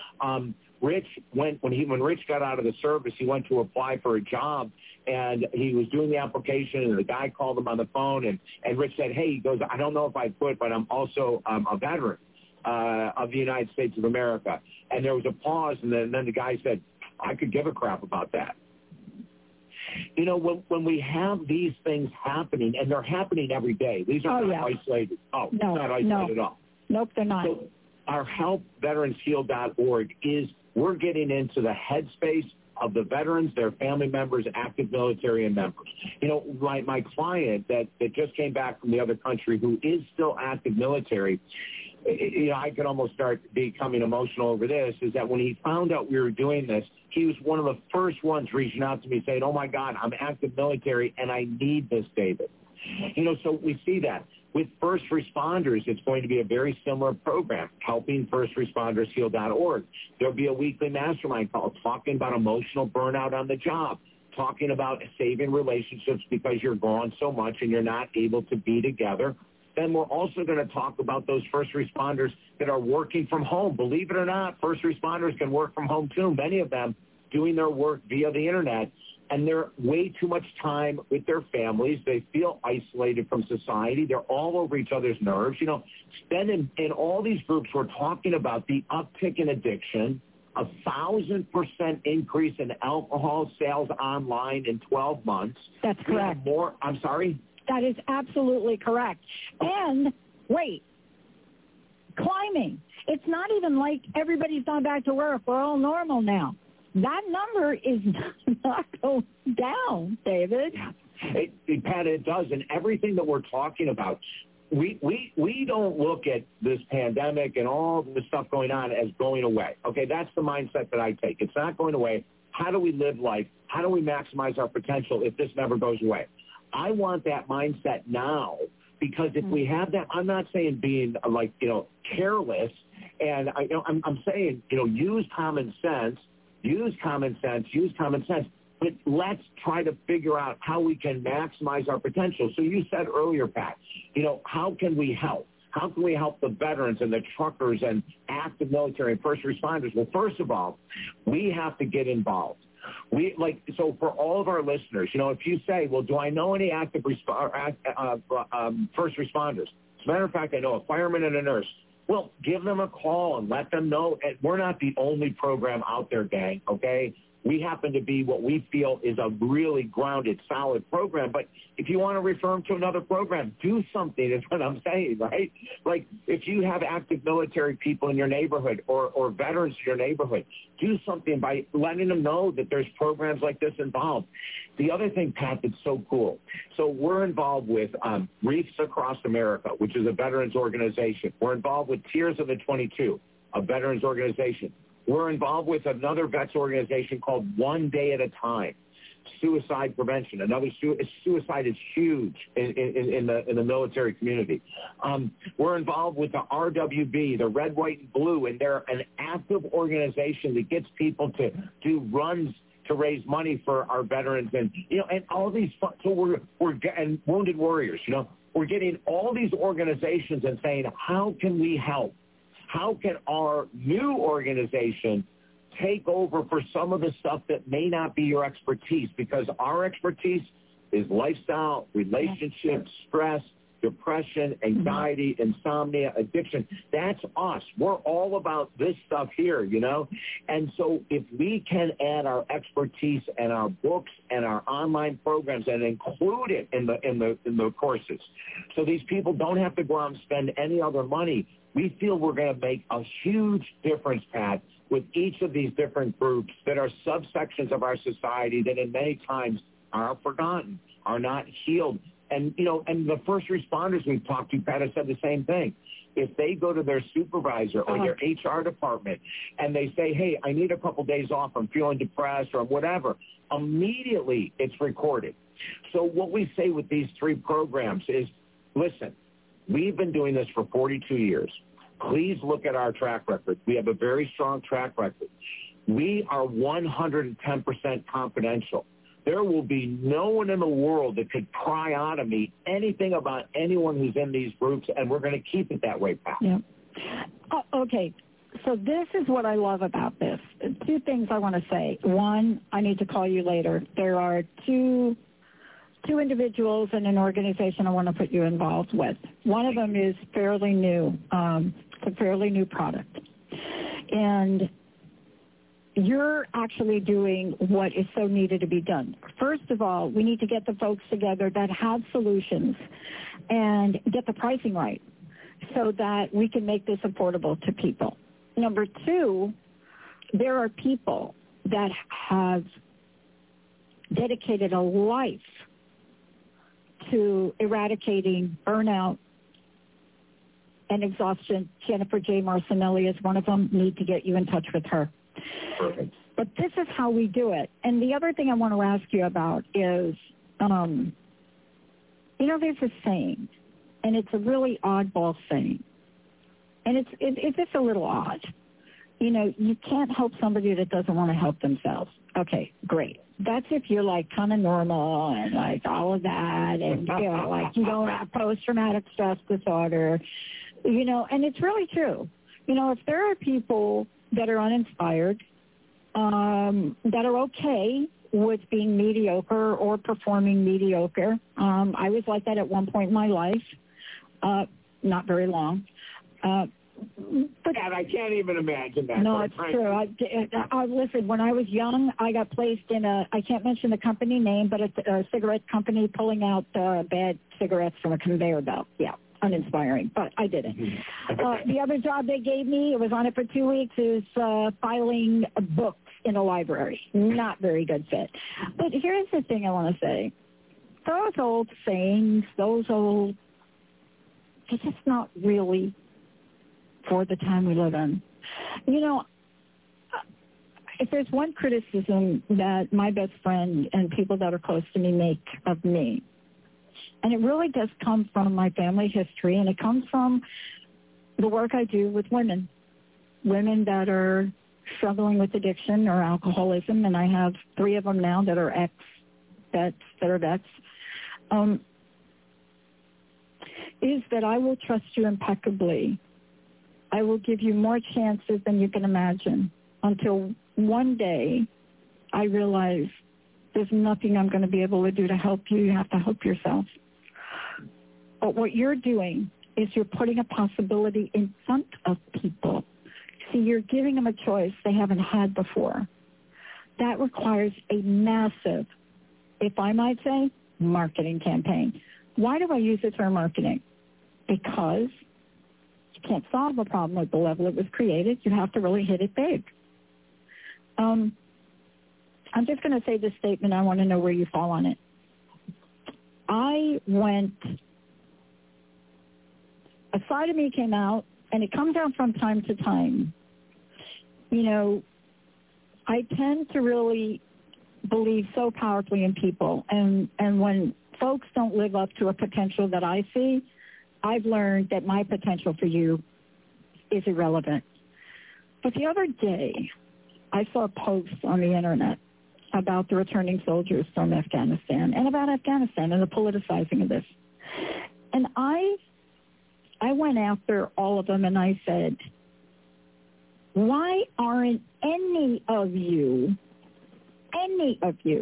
Rich, when Rich got out of the service, he went to apply for a job, and he was doing the application, and the guy called him on the phone, and Rich said, hey, he goes, I don't know if I quit, but I'm also a veteran of the United States of America. And there was a pause, and then the guy said, I could give a crap about that. You know, when we have these things happening, and they're happening every day, these are not isolated. Oh, no, not isolated at all. Nope, they're not. So our helpveteransheal.org is, we're getting into the headspace of the veterans, their family members, active military, and members. You know, my client that just came back from the other country, who is still active military, you know, I could almost start becoming emotional over this, is that when he found out we were doing this, he was one of the first ones reaching out to me saying, oh, my God, I'm active military, and I need this, David. You know, so we see that. With first responders, it's going to be a very similar program, helpingfirstresponders.heal.org. There'll be a weekly mastermind call talking about emotional burnout on the job, talking about saving relationships because you're gone so much and you're not able to be together. Then we're also going to talk about those first responders that are working from home. Believe it or not, first responders can work from home too, many of them doing their work via the internet. And they're way too much time with their families. They feel isolated from society. They're all over each other's nerves. You know, then in all these groups, we're talking about the uptick in addiction, 1,000% increase in alcohol sales online in 12 months. That's correct. I'm sorry? That is absolutely correct. And wait, climbing. It's not even like everybody's gone back to work. We're all normal now. That number is not going down, David. Pat, it does. And everything that we're talking about, we don't look at this pandemic and all the stuff going on as going away. Okay, that's the mindset that I take. It's not going away. How do we live life? How do we maximize our potential if this never goes away? I want that mindset now, because if we have that, I'm not saying being careless, and I'm saying, use common sense, but let's try to figure out how we can maximize our potential. So you said earlier, Pat, how can we help? How can we help the veterans and the truckers and active military and first responders? Well, first of all, we have to get involved. So for all of our listeners, if you say, well, do I know any first responders? As a matter of fact, I know a fireman and a nurse. Well, give them a call and let them know. And we're not the only program out there, gang, okay? We happen to be what we feel is a really grounded, solid program. But if you want to refer them to another program, do something is what I'm saying, right? Like if you have active military people in your neighborhood or veterans in your neighborhood, do something by letting them know that there's programs like this involved. The other thing, Pat, that's so cool. So we're involved with Reefs Across America, which is a veterans organization. We're involved with Tears of the 22, a veterans organization. We're involved with another vets organization called One Day at a Time, suicide prevention. Suicide is huge in the military community. We're involved with the RWB, the Red, White, and Blue, and they're an active organization that gets people to do runs to raise money for our veterans, and and all these. So we're and Wounded Warriors. We're getting all these organizations and saying, how can we help? How can our new organization take over for some of the stuff that may not be your expertise? Because our expertise is lifestyle, relationships, stress, depression, anxiety, insomnia, addiction. That's us. We're all about this stuff here, And so if we can add our expertise and our books and our online programs and include it in the courses, so these people don't have to go out and spend any other money, we feel we're going to make a huge difference, Pat, with each of these different groups that are subsections of our society that in many times are forgotten, are not healed. And, and the first responders we've talked to, Pat, have said the same thing. If they go to their supervisor or their HR department and they say, hey, I need a couple days off, I'm feeling depressed or whatever, immediately it's recorded. So what we say with these three programs is, listen, we've been doing this for 42 years. Please look at our track record. We have a very strong track record. We are 110% confidential. There will be no one in the world that could pry out of me anything about anyone who's in these groups, and we're going to keep it that way, Pat. Yeah. Okay. So this is what I love about this. Two things I want to say. One, I need to call you later. There are two individuals in an organization I want to put you involved with. One of them is fairly new. It's a fairly new product. And you're actually doing what is so needed to be done. First of all, we need to get the folks together that have solutions and get the pricing right so that we can make this affordable to people. Number two, there are people that have dedicated a life to eradicating burnout and exhaustion. Jennifer J. Marcinelli is one of them. Need to get you in touch with her. Perfect. But this is how we do it. And the other thing I want to ask you about is, there's a saying, and it's a really oddball saying, and it's just a little odd. You can't help somebody that doesn't want to help themselves. Okay, great. That's if you're like kind of normal and like all of that, and like you don't have post-traumatic stress disorder, and it's really true. If there are people that are uninspired, that are okay with being mediocre or performing mediocre. I was like that at one point in my life, not very long. But I can't even imagine that. No, it's true. Listen, when I was young, I got placed in I can't mention the company name, but it's a cigarette company pulling out bad cigarettes from a conveyor belt. Yeah. Uninspiring, but I did it. The other job they gave me, it was on it for 2 weeks, is filing books in a library. Not very good fit. But here's the thing I want to say. Those old sayings, they're just not really for the time we live in. If there's one criticism that my best friend and people that are close to me make of me, and it really does come from my family history, and it comes from the work I do with women that are struggling with addiction or alcoholism, and I have 3 of them now that are ex-vets, is that I will trust you impeccably. I will give you more chances than you can imagine until one day I realize there's nothing I'm going to be able to do to help you. You have to help yourself. But what you're doing is you're putting a possibility in front of people. See, you're giving them a choice they haven't had before. that requires a massive, if I might say, marketing campaign. Why do I use the term marketing? Because you can't solve a problem at the level it was created. You have to really hit it big. I'm just going to say this statement. I want to know where you fall on it. A side of me came out, and it comes out from time to time. You know, I tend to really believe so powerfully in people, and when folks don't live up to a potential that I see, I've learned that my potential for you is irrelevant. But the other day, I saw a post on the internet about the returning soldiers from Afghanistan and about Afghanistan and the politicizing of this. And I went after all of them and I said, why aren't any of you, in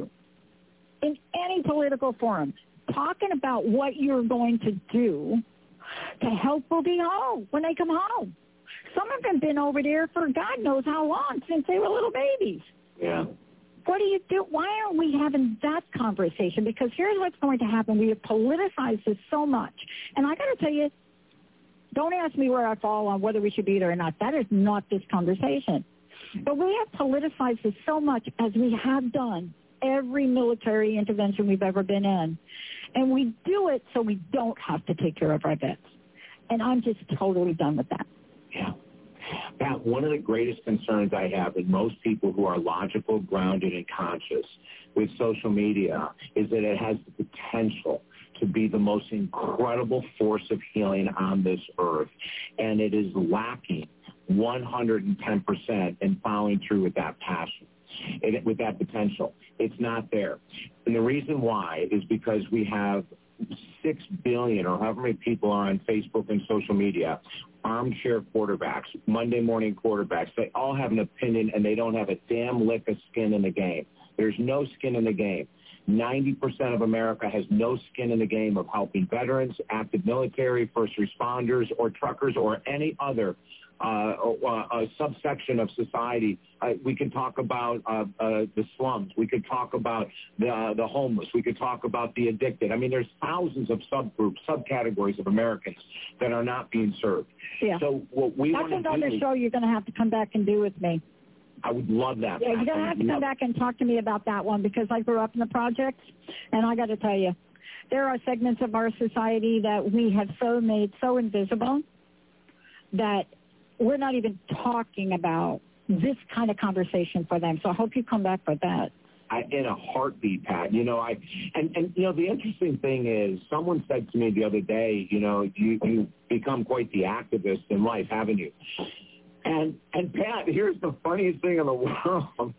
any political forum, talking about what you're going to do to help will be home when they come home? Some of them been over there for God knows how long, since they were little babies. Yeah. What do you do? Why aren't we having that conversation? Because here's what's going to happen. We have politicized this so much. And I got to tell you, don't ask me where I fall on whether we should be there or not. That is not this conversation. But we have politicized this so much, as we have done every military intervention we've ever been in. And we do it so we don't have to take care of our vets. And I'm just totally done with that. Yeah. Pat, one of the greatest concerns I have in most people who are logical, grounded, and conscious with social media is that it has the potential to be the most incredible force of healing on this earth. And it is lacking 110% in following through with that passion, with that potential. It's not there. And the reason why is because we have 6 billion, or however many people are on Facebook and social media, armchair quarterbacks, Monday morning quarterbacks. They all have an opinion, and they don't have a damn lick of skin in the game. There's no skin in the game. 90% of America has no skin in the game of helping veterans, active military, first responders, or truckers, or any other subsection of society. We could talk about the slums. We could talk about the homeless. We could talk about the addicted. I mean, there's thousands of subgroups, subcategories of Americans that are not being served. Yeah. So what we want to do... That's another show you're going to have to come back and do with me. I would love that. Yeah, you're going to have to come back and talk to me about that one, because I grew up in the projects, and I got to tell you, there are segments of our society that we have made so invisible that we're not even talking about this kind of conversation for them. So I hope you come back for that. In a heartbeat, Pat. You know, the interesting thing is, someone said to me the other day, you've become quite the activist in life, haven't you? And Pat, here's the funniest thing in the world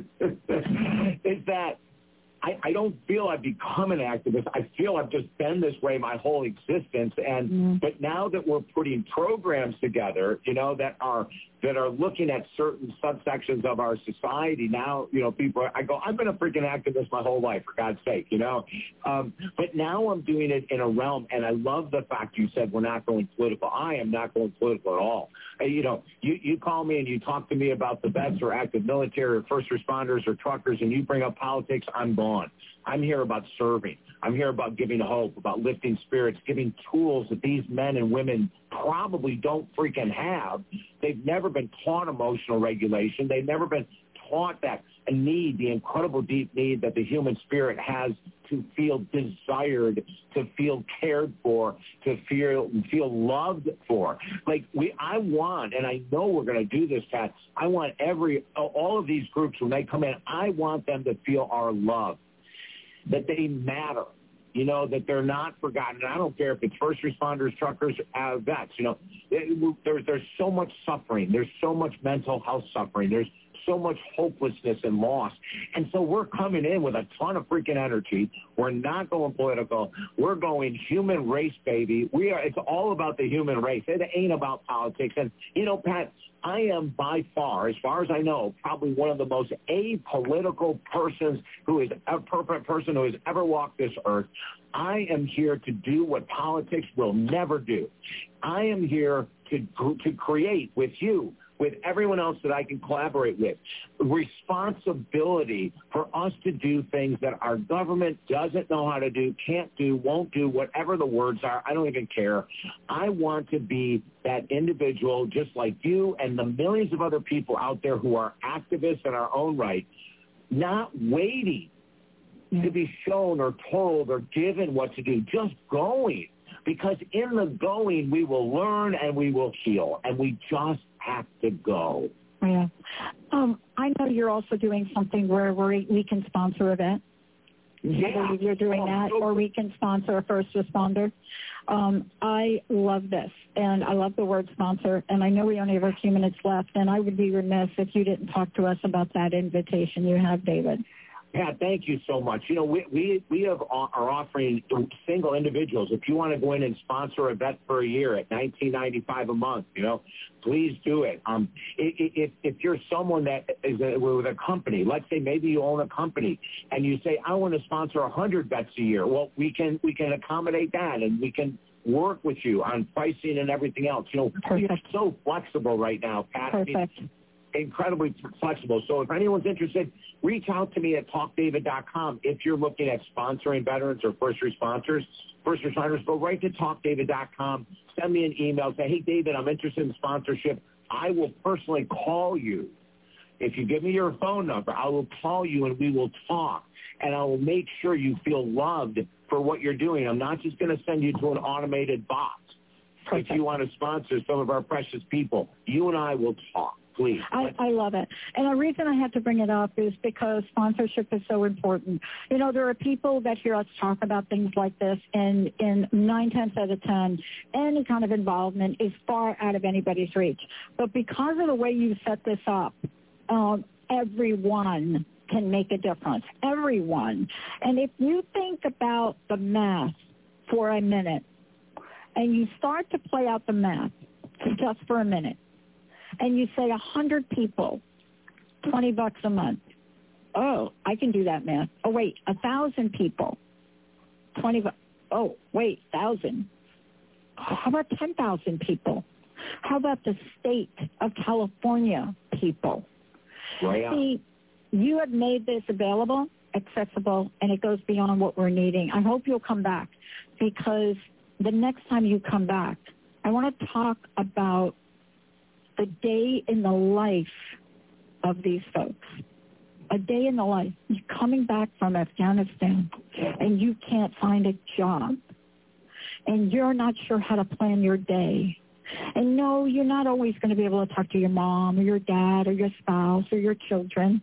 is that I don't feel I've become an activist. I feel I've just been this way my whole existence. And but now that we're putting programs together, that are looking at certain subsections of our society, now, people, I go, I've been a freaking activist my whole life, for God's sake, But now I'm doing it in a realm, and I love the fact you said we're not going political. I am not going political at all. You call me and you talk to me about the vets or active military or first responders or truckers, and you bring up politics, I'm gone. I'm here about serving. I'm here about giving hope, about lifting spirits, giving tools that these men and women probably don't freaking have. They've never been taught emotional regulation. They've never been taught that need, the incredible deep need that the human spirit has to feel desired, to feel cared for, to feel loved for. I want, and I know we're going to do this, Pat, I want all of these groups, when they come in, I want them to feel our love, that they matter, that they're not forgotten. And I don't care if it's first responders, truckers, vets, there's so much suffering. There's so much mental health suffering. There's so much hopelessness and loss. And so we're coming in with a ton of freaking energy. We're not going political. We're going human race, baby. It's all about the human race. It ain't about politics. And, Pat, I am by far, as far as I know, probably one of the most apolitical persons who is a perfect person who has ever walked this earth. I am here to do what politics will never do. I am here to create with you with everyone else that I can collaborate with. Responsibility for us to do things that our government doesn't know how to do, can't do, won't do, whatever the words are. I don't even care. I want to be that individual just like you and the millions of other people out there who are activists in our own right, not waiting to be shown or told or given what to do, just going. Because in the going, we will learn and we will heal, and we just have to go. Yeah. I know you're also doing something where we can sponsor events. Yeah. You're doing that, or we can sponsor a first responder. I love this, and I love the word sponsor, and I know we only have a few minutes left, and I would be remiss if you didn't talk to us about that invitation you have, David. Pat, thank you so much. You know, we are offering single individuals. If you want to go in and sponsor a vet for a year at $19.95 a month, you know, please do it. If you're someone that is with a company, let's say maybe you own a company, and you say, I want to sponsor 100 vets a year. Well, we can accommodate that, and we can work with you on pricing and everything else. You know, we're so flexible right now, Pat. Perfect. Incredibly flexible. So if anyone's interested, reach out to me at talkdavid.com. If you're looking at sponsoring veterans or first responders, go right to talkdavid.com. Send me an email. Say, hey, David, I'm interested in sponsorship. I will personally call you. If you give me your phone number, I will call you and we will talk. And I will make sure you feel loved for what you're doing. I'm not just going to send you to an automated bot. Perfect. If you want to sponsor some of our precious people, you and I will talk. Please. I love it. And the reason I have to bring it up is because sponsorship is so important. You know, there are people that hear us talk about things like this, and in 9/10 out of 10, any kind of involvement is far out of anybody's reach. But because of the way you set this up, everyone can make a difference. Everyone. And if you think about the math for a minute, and you start to play out the math just for a minute, and you say 100 people, $20 a month. Oh, I can do that math. Oh, wait, 1,000 people, $20. Oh, wait, 1,000. How about 10,000 people? How about the state of California people? Right. See, you have made this available, accessible, and it goes beyond what we're needing. I hope you'll come back, because the next time you come back, I want to talk about a day in the life of these folks. A day in the life. You're coming back from Afghanistan and you can't find a job. And you're not sure how to plan your day. And no, you're not always going to be able to talk to your mom or your dad or your spouse or your children,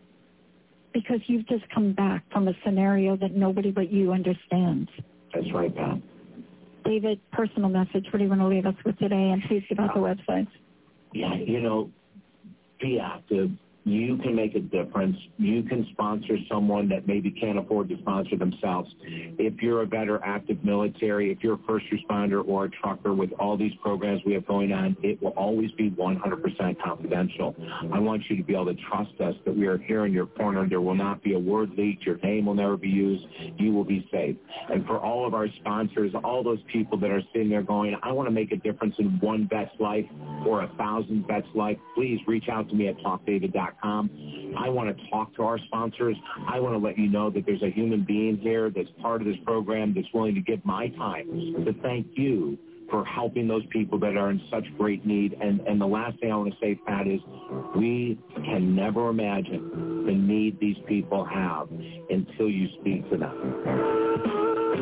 because you've just come back from a scenario that nobody but you understands. That's right, Pat. David, personal message. What do you want to leave us with today? And please give out the websites. Yeah, you know, be active. You can make a difference. You can sponsor someone that maybe can't afford to sponsor themselves. If you're a vet or active military, if you're a first responder or a trucker, with all these programs we have going on, it will always be 100% confidential. I want you to be able to trust us that we are here in your corner. There will not be a word leaked. Your name will never be used. You will be safe. And for all of our sponsors, all those people that are sitting there going, I want to make a difference in one vet's life or 1,000 vets' life, please reach out to me at talkdavid.com. I want to talk to our sponsors. I want to let you know that there's a human being here that's part of this program that's willing to give my time to thank you for helping those people that are in such great need. And the last thing I want to say, Pat, is we can never imagine the need these people have until you speak to them.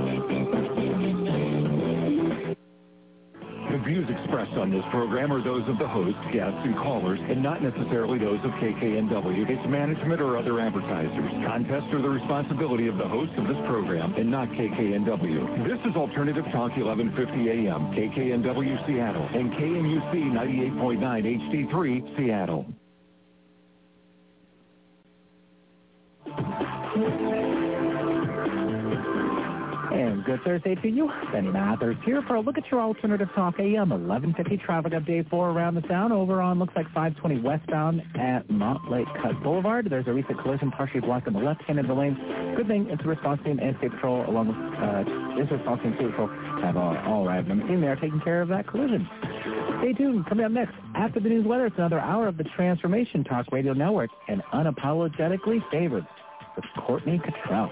The views expressed on this program are those of the host, guests, and callers, and not necessarily those of KKNW, its management, or other advertisers. Contests are the responsibility of the host of this program and not KKNW. This is Alternative Talk 1150 AM, KKNW Seattle, and KMUC 98.9 HD3 Seattle. And good Thursday to you. Benny Mathers here for a look at your Alternative Talk AM 1150 traffic update for around the town. Over on, looks like 520 westbound at Montlake Cut Boulevard. There's a recent collision partially blocked on the left hand of the lane. Good thing it's a response team and state patrol along with response team and state patrol have all arrived on the scene. They are taking care of that collision. Stay tuned. Coming up next, after the news weather, it's another hour of the Transformation Talk Radio Network and Unapologetically Favored with Courtney Cottrell.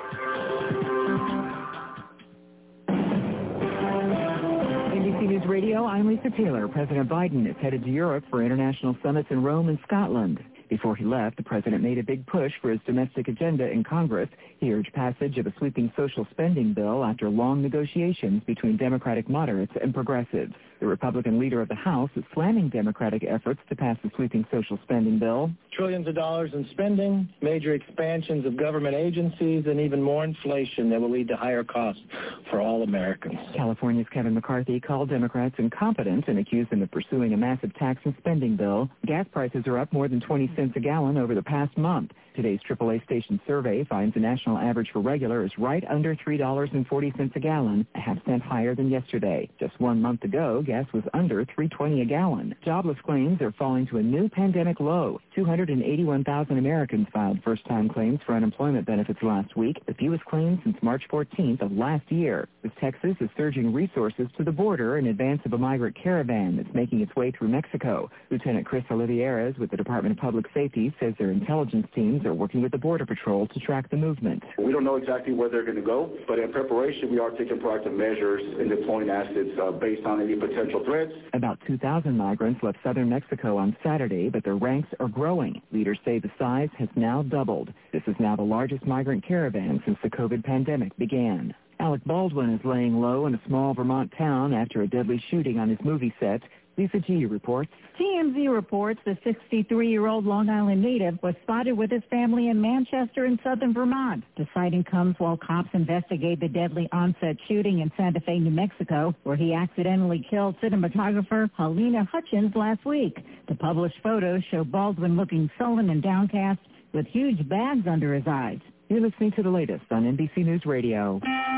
NBC News Radio, I'm Lisa Taylor. President Biden is headed to Europe for international summits in Rome and Scotland. Before he left, the president made a big push for his domestic agenda in Congress. He urged passage of a sweeping social spending bill after long negotiations between Democratic moderates and progressives. The Republican leader of the House is slamming Democratic efforts to pass the sweeping social spending bill. Trillions of dollars in spending, major expansions of government agencies, and even more inflation that will lead to higher costs for all Americans. California's Kevin McCarthy called Democrats incompetent and accused them of pursuing a massive tax and spending bill. Gas prices are up more than 20 cents a gallon over the past month. Today's AAA station survey finds the national average for regular is right under $3.40 a gallon, a half-cent higher than yesterday. Just 1 month ago, gas was under $3.20 a gallon. Jobless claims are falling to a new pandemic low. 281,000 Americans filed first-time claims for unemployment benefits last week, the fewest claims since March 14th of last year. As Texas is surging resources to the border in advance of a migrant caravan that's making its way through Mexico. Lieutenant Chris Olivieras with the Department of Public Safety says their intelligence teams are working with the Border Patrol to track the movement. We don't know exactly where they're going to go, but in preparation, we are taking proactive measures in deploying assets based on any potential threats. About 2,000 migrants left southern Mexico on Saturday, but their ranks are growing. Leaders say the size has now doubled. This is now the largest migrant caravan since the COVID pandemic began. Alec Baldwin is laying low in a small Vermont town after a deadly shooting on his movie set. Lisa G. reports. TMZ reports the 63-year-old Long Island native was spotted with his family in Manchester in southern Vermont. The sighting comes while cops investigate the deadly onset shooting in Santa Fe, New Mexico, where he accidentally killed cinematographer Helena Hutchins last week. The published photos show Baldwin looking sullen and downcast with huge bags under his eyes. You're listening to the latest on NBC News Radio.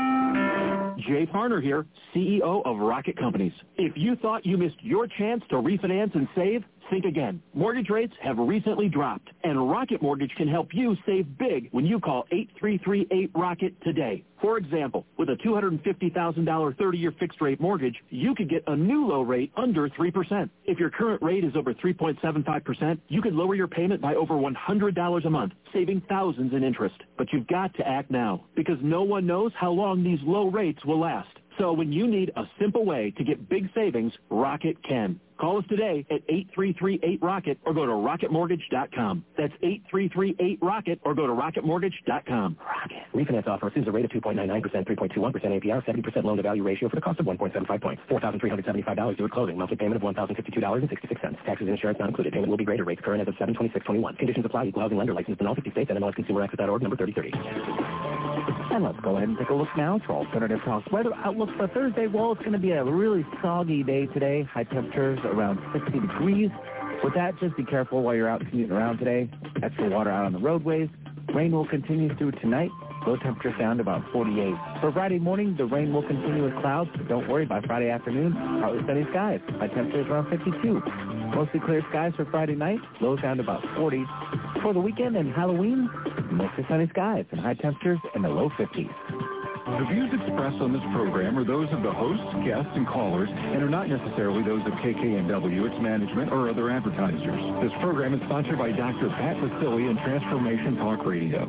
Jay Farner here, CEO of Rocket Companies. If you thought you missed your chance to refinance and save, think again. Mortgage rates have recently dropped, and Rocket Mortgage can help you save big when you call 833-8-ROCKET today. For example, with a $250,000 30-year fixed-rate mortgage, you could get a new low rate under 3%. If your current rate is over 3.75%, you could lower your payment by over $100 a month, saving thousands in interest. But you've got to act now, because no one knows how long these low rates will last. So when you need a simple way to get big savings, Rocket can. Call us today at 833-8-ROCKET or go to rocketmortgage.com. That's 833-8-ROCKET or go to rocketmortgage.com. Rocket. Refinance offer assumes a rate of 2.99%, 3.21% APR, 70% loan-to-value ratio for the cost of 1.75 points. $4,375 due at closing. Monthly payment of $1,052.66. Taxes and insurance not included. Payment will be greater. Rates current as of 7/26/21. Conditions apply. Equal housing lender licensed in all 50 states. NMLSConsumerAccess.org, number 3030. And let's go ahead and take a look now to Alternative Talk's weather outlook for Thursday. Well, it's going to be a really soggy day today. High temperatures around 60 degrees. With that, just be careful while you're out commuting around today. Extra water out on the roadways. Rain will continue through tonight. Low temperatures down to about 48. For Friday morning, the rain will continue with clouds, but don't worry, by Friday afternoon, partly sunny skies. High temperatures around 52. Mostly clear skies for Friday night, lows down to about 40. For the weekend and Halloween, mostly sunny skies and high temperatures in the low 50s. The views expressed on this program are those of the hosts, guests, and callers, and are not necessarily those of KKNW, its management, or other advertisers. This program is sponsored by Dr. Pat Vasili and Transformation Talk Radio.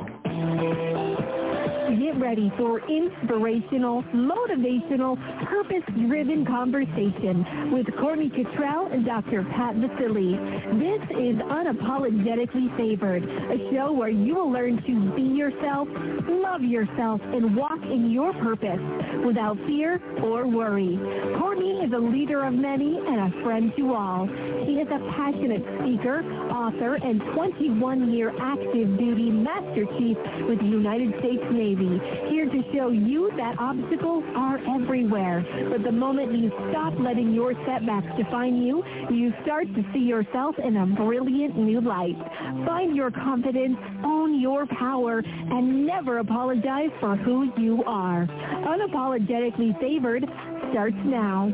Get ready for inspirational, motivational, purpose-driven conversation with Courtney Cottrell and Dr. Pat Vasili. This is Unapologetically Favored, a show where you will learn to be yourself, love yourself, and walk in your purpose without fear or worry. Courtney is a leader of many and a friend to all. She is a passionate speaker, author, and 21-year active duty Master Chief with the United States Navy. Here to show you that obstacles are everywhere. But the moment you stop letting your setbacks define you, you start to see yourself in a brilliant new light. Find your confidence, own your power, and never apologize for who you are. Unapologetically Favored starts now.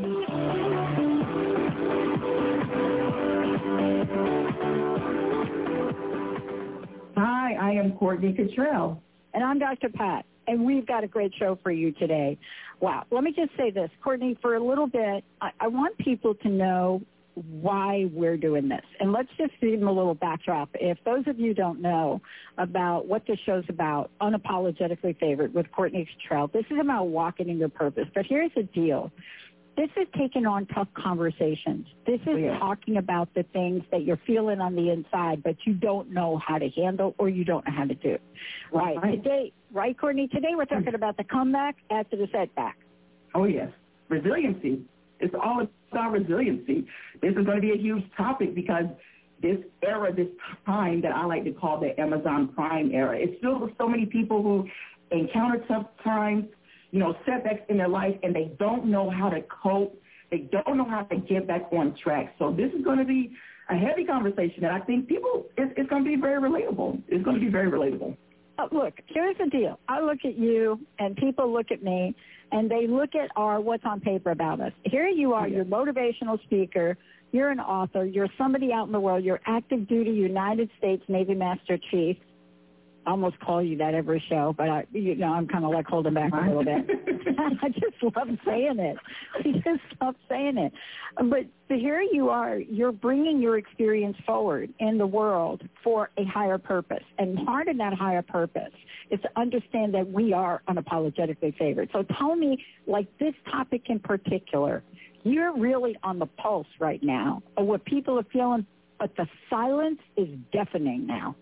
Hi, I am Courtney Cottrell. And I'm Dr. Pat. And we've got a great show for you today. Wow. Let me just say this, Courtney, for a little bit, I want people to know why we're doing this. And let's just give them a little backdrop. If those of you don't know about what this show's about, Unapologetically Favored with Courtney Cottrell, this is about walking in your purpose. But here's the deal. This is taking on tough conversations. This is talking about the things that you're feeling on the inside, but you don't know how to handle or you don't know how to do. Right. Today, right, Courtney? Today we're talking about the comeback after the setback. Oh, yes. Resiliency. It's all about resiliency. This is going to be a huge topic because this era, this time that I like to call the Amazon Prime era, it's filled with so many people who encounter tough times, setbacks in their life, and they don't know how to cope. They don't know how to get back on track. So this is going to be a heavy conversation, and I think it's going to be very relatable. It's going to be very relatable. Look, here's the deal. I look at you, and people look at me, and they look at what's on paper about us. Here you are, you're a motivational speaker, you're an author, you're somebody out in the world, you're active duty United States Navy Master Chief. I almost call you that every show, but I'm kind of like holding back a little bit. I just love saying it. I just love saying it. But here you are, you're bringing your experience forward in the world for a higher purpose. And part of that higher purpose is to understand that we are unapologetically favored. So tell me, like this topic in particular, you're really on the pulse right now of what people are feeling, but the silence is deafening now.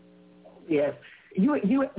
Yes. When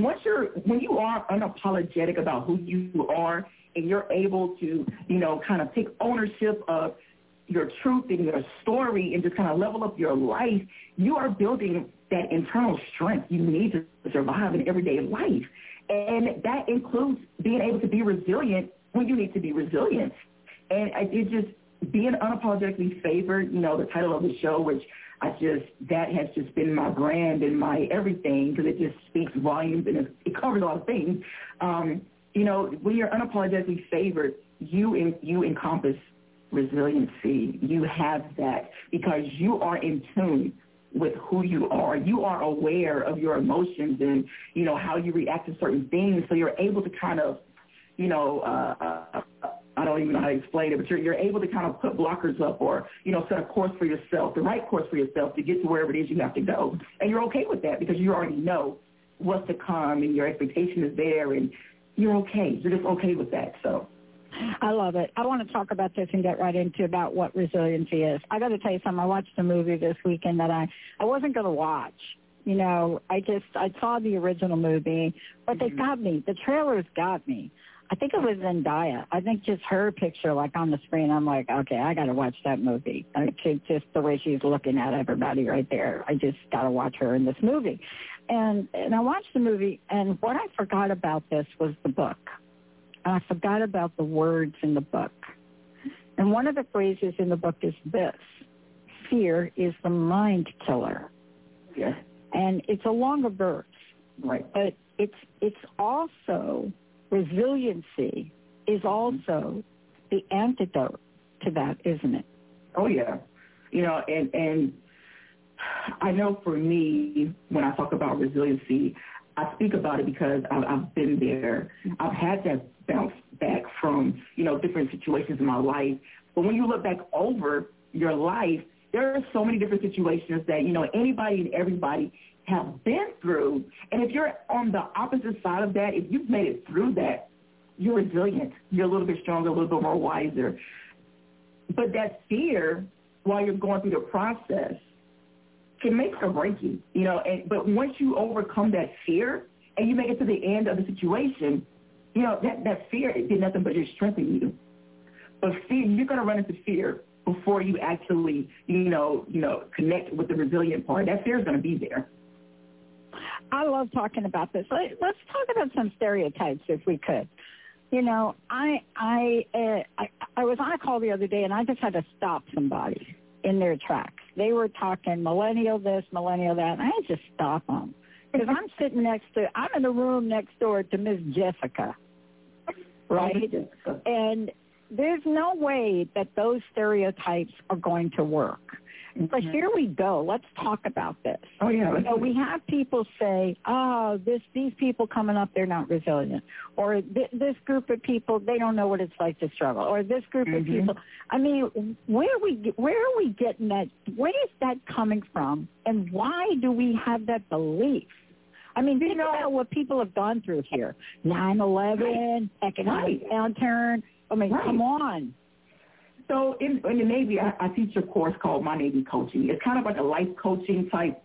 you are unapologetic about who you are and you're able to, kind of take ownership of your truth and your story and just kind of level up your life, you are building that internal strength you need to survive in everyday life. And that includes being able to be resilient when you need to be resilient. And it just being unapologetically favored, the title of the show, which that has just been my brand and my everything because it just speaks volumes and it covers a lot of things. When you're unapologetically favored, you encompass resiliency. You have that because you are in tune with who you are. You are aware of your emotions and, how you react to certain things. So you're able to kind of, I don't even know how to explain it, but you're able to kind of put blockers up or, set a course for yourself, the right course for yourself to get to wherever it is you have to go. And you're okay with that because you already know what's to come and your expectation is there and you're okay. You're just okay with that. So I love it. I want to talk about this and get right into about what resiliency is. I got to tell you something. I watched a movie this weekend that I wasn't going to watch. I saw the original movie, but they got me. The trailers got me. I think it was Zendaya. I think just her picture, like, on the screen, I'm like, okay, I got to watch that movie. Just the way she's looking at everybody right there. I just got to watch her in this movie. And I watched the movie, and what I forgot about this was the book. I forgot about the words in the book. And one of the phrases in the book is this: fear is the mind killer. Yeah. And it's a longer verse. Right. But it's also... resiliency is also the antidote to that, isn't it? Oh, yeah. And I know for me, when I talk about resiliency, I speak about it because I've been there. I've had that bounce back from, different situations in my life. But when you look back over your life, there are so many different situations that, anybody and everybody have been through. And if you're on the opposite side of that, if you've made it through that, you're resilient. You're a little bit stronger, a little bit more wiser. But that fear, while you're going through the process, can make or break you, but once you overcome that fear and you make it to the end of the situation, that fear did nothing but just strengthen you. But fear, you're going to run into fear before you actually, connect with the resilient part. That fear is going to be there. I love talking about this. Let's talk about some stereotypes if we could. I was on a call the other day and I just had to stop somebody in their tracks. They were talking millennial this, millennial that, and I had to stop them because I'm in the room next door to Miss Jessica, right? And there's no way that those stereotypes are going to work. But here we go. Let's talk about this. Oh, yeah. So we have people say, oh, these people coming up, they're not resilient. Or this group of people, they don't know what it's like to struggle. Or this group of people. I mean, where are we getting that? Where is that coming from? And why do we have that belief? I mean, think about what people have gone through here. 9/11, economic downturn. I mean, come on. So in the Navy, I teach a course called My Navy Coaching. It's kind of like a life coaching type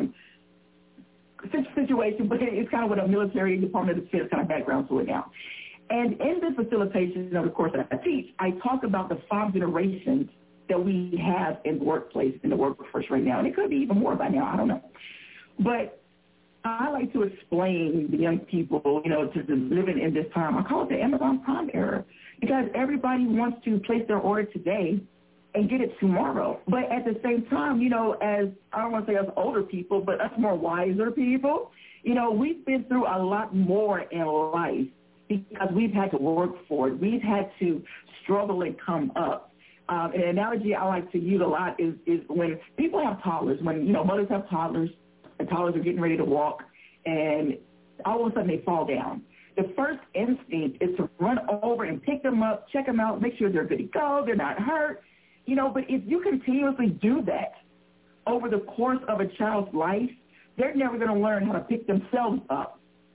situation, but it's kind of with a military Department of Defense kind of background to it now. And in this facilitation of the course that I teach, I talk about the 5 generations that we have in the workplace, in the workforce right now. And it could be even more by now. I don't know. But I like to explain the young people, to living in this time. I call it the Amazon Prime era, because everybody wants to place their order today and get it tomorrow. But at the same time, as I don't want to say us older people, but us more wiser people, we've been through a lot more in life because we've had to work for it. We've had to struggle and come up. An analogy I like to use a lot is when people have toddlers, when, mothers have toddlers, and toddlers are getting ready to walk, and all of a sudden they fall down. The first instinct is to run over and pick them up, check them out, make sure they're good to go, they're not hurt. But if you continuously do that over the course of a child's life, they're never going to learn how to pick themselves up.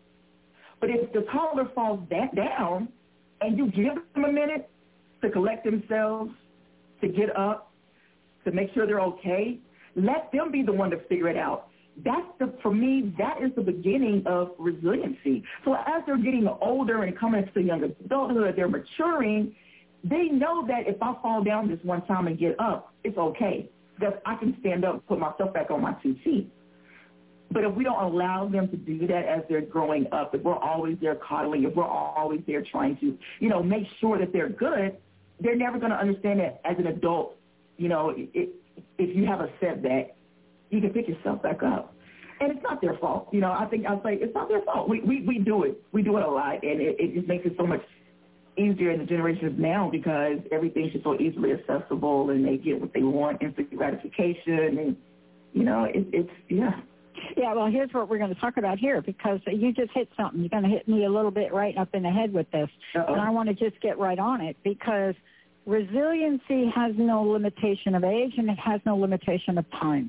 But if the toddler falls down and you give them a minute to collect themselves, to get up, to make sure they're okay, let them be the one to figure it out. For me, that is the beginning of resiliency. So as they're getting older and coming into young adulthood, they're maturing, they know that if I fall down this one time and get up, it's okay, because I can stand up, put myself back on my 2 feet. But if we don't allow them to do that as they're growing up, if we're always there coddling, if we're always there trying to, make sure that they're good, they're never going to understand that as an adult, if you have a setback, you can pick yourself back up. And it's not their fault. I think I'll say it's not their fault. We do it. We do it a lot, and it just makes it so much easier in the generations now because everything's just so easily accessible, and they get what they want, instant gratification, and, it's. Yeah, well, here's what we're going to talk about here, because you just hit something. You're going to hit me a little bit right up in the head with this. Uh-oh. And I want to just get right on it, because resiliency has no limitation of age, and it has no limitation of time.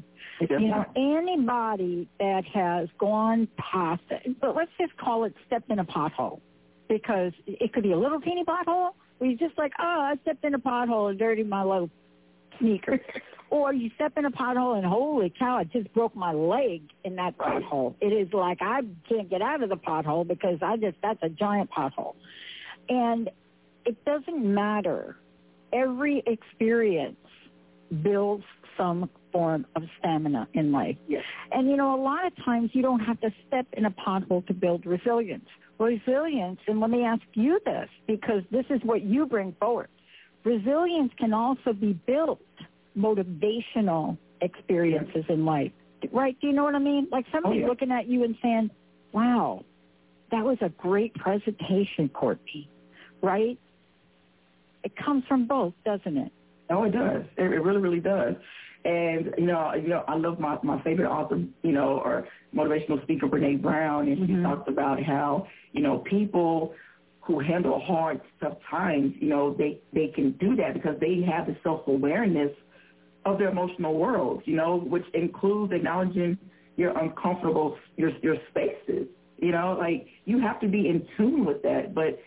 Anybody that has gone past it, but let's just call it stepped in a pothole, because it could be a little teeny pothole where you're just like, I stepped in a pothole and dirtied my little sneakers. Or you step in a pothole and holy cow, I just broke my leg in that pothole. It is like I can't get out of the pothole because that's a giant pothole. And it doesn't matter. Every experience builds some form of stamina in life. Yes. And, a lot of times you don't have to step in a pothole to build resilience. Resilience, and let me ask you this, because this is what you bring forward. Resilience can also be built motivational experiences in life, right? Do you know what I mean? Like somebody looking at you and saying, wow, that was a great presentation, Courtney, right? It comes from both, doesn't it? Oh, it does. It really, really does. And, I love my favorite author, or motivational speaker, Brene Brown, and she talks about how, people who handle hard, tough times, they can do that because they have the self-awareness of their emotional world, which includes acknowledging your uncomfortable, your spaces, like you have to be in tune with that. But,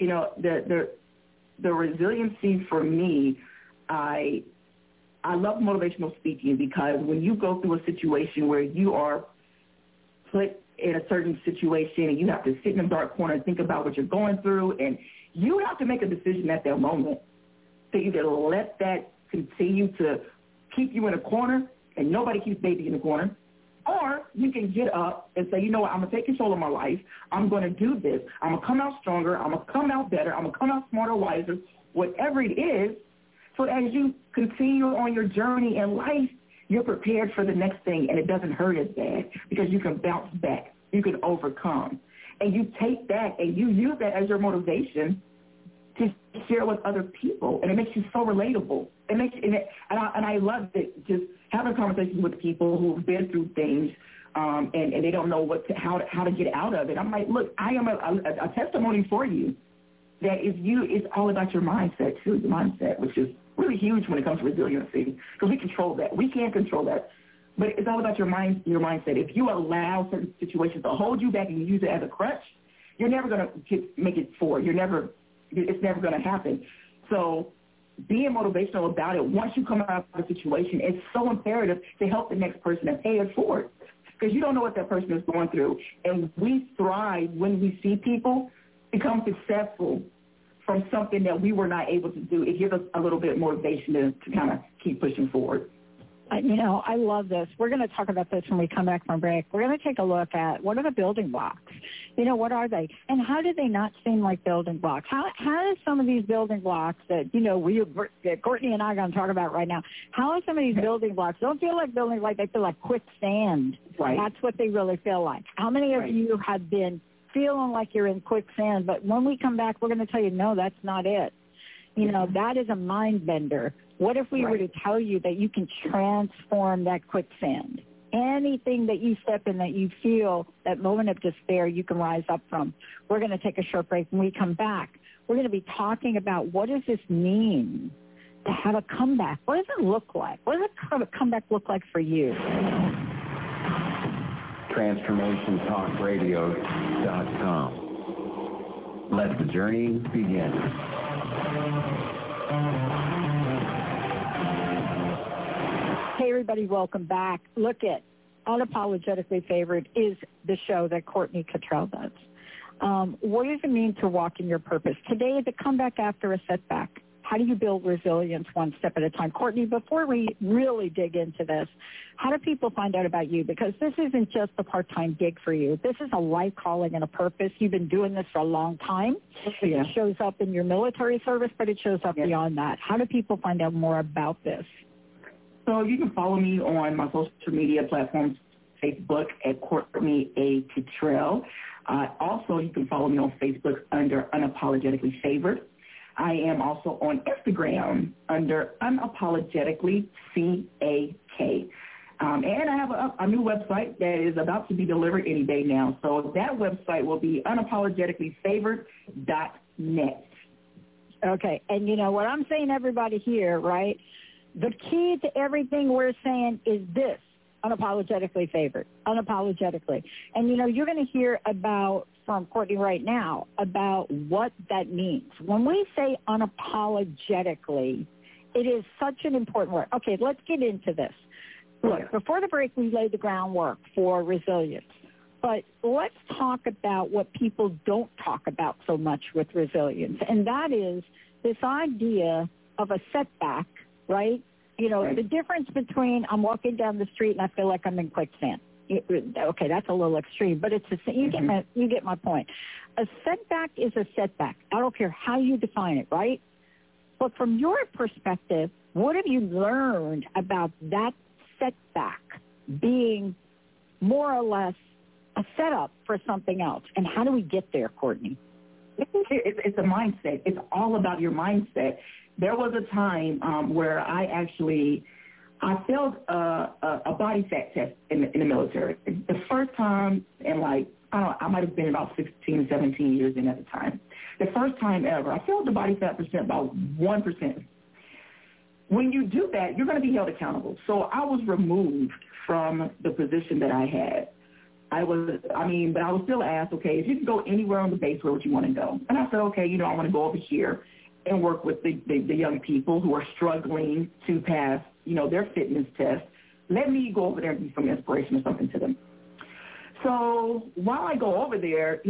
the resiliency for me, I love motivational speaking because when you go through a situation where you are put in a certain situation and you have to sit in a dark corner and think about what you're going through, and you have to make a decision at that moment to either let that continue to keep you in a corner and nobody keeps baby in the corner, or you can get up and say, I'm going to take control of my life. I'm going to do this. I'm going to come out stronger. I'm going to come out better. I'm going to come out smarter, wiser, whatever it is. So as you continue on your journey in life, you're prepared for the next thing, and it doesn't hurt as bad because you can bounce back. You can overcome. And you take that and you use that as your motivation to share with other people, and it makes you so relatable. And I love it, just having conversations with people who've been through things, and they don't know how to get out of it. I'm like, look, I am a testimony for you that it's all about your mindset too, the mindset, which is really huge when it comes to resiliency, because we control that. We can't control that. But it's all about your mindset. If you allow certain situations to hold you back and you use it as a crutch, you're never going to make it forward. It's never going to happen. So being motivational about it, once you come out of the situation, it's so imperative to help the next person and pay it forward, because you don't know what that person is going through. And we thrive when we see people become successful from something that we were not able to do. It gives us a little bit of motivation to kind of keep pushing forward. I love this. We're going to talk about this when we come back from break. We're going to take a look at what are the building blocks. What are they? And how do they not seem like building blocks? How do some of these building blocks that, Courtney and I are going to talk about right now, how are some of these building blocks don't feel like building blocks, they feel like quicksand. Right. That's what they really feel like. How many of you have been feeling like you're in quicksand, but when we come back, we're going to tell you, no, that's not it. That is a mind bender. What if we were to tell you that you can transform that quicksand? Anything that you step in that you feel, that moment of despair, you can rise up from. We're going to take a short break. When we come back, we're going to be talking about what does this mean to have a comeback? What does it look like? What does a comeback look like for you? TransformationTalkRadio.com. Let the journey begin. Hey, everybody, welcome back. Look at Unapologetically Favored is the show that Courtney Cottrell does. What does it mean to walk in your purpose? Today, the comeback after a setback. How do you build resilience one step at a time? Courtney, before we really dig into this, how do people find out about you? Because this isn't just a part-time gig for you. This is a life calling and a purpose. You've been doing this for a long time. Yeah. It shows up in your military service, but it shows up beyond that. How do people find out more about this? So you can follow me on my social media platforms, Facebook at Courtney A. Cottrell. Also, you can follow me on Facebook under Unapologetically Favored. I am also on Instagram under Unapologetically CAK. And I have a new website that is about to be delivered any day now. So that website will be unapologeticallyfavored.net. Okay. And what I'm saying, everybody here, right? The key to everything we're saying is this: unapologetically favored, unapologetically. And, you're going to hear from Courtney right now about what that means. When we say unapologetically, it is such an important word. Okay, let's get into this. Look, before the break, we laid the groundwork for resilience. But let's talk about what people don't talk about so much with resilience, and that is this idea of a setback, right? The difference between I'm walking down the street and I feel like I'm in quicksand. Okay, that's a little extreme, but you get my point. A setback is a setback. I don't care how you define it, right? But from your perspective, what have you learned about that setback being more or less a setup for something else? And how do we get there, Courtney? It's a mindset. It's all about your mindset. There was a time where I failed a body fat test in the military. The first time in I might have been about 16, 17 years in at the time. The first time ever, I failed the body fat percent about 1%. When you do that, you're going to be held accountable. So I was removed from the position that I had. But I was still asked, okay, if you can go anywhere on the base, where would you want to go? And I said, okay, I want to go over here and work with the young people who are struggling to pass, their fitness test. Let me go over there and be some inspiration or something to them. So while I go over there,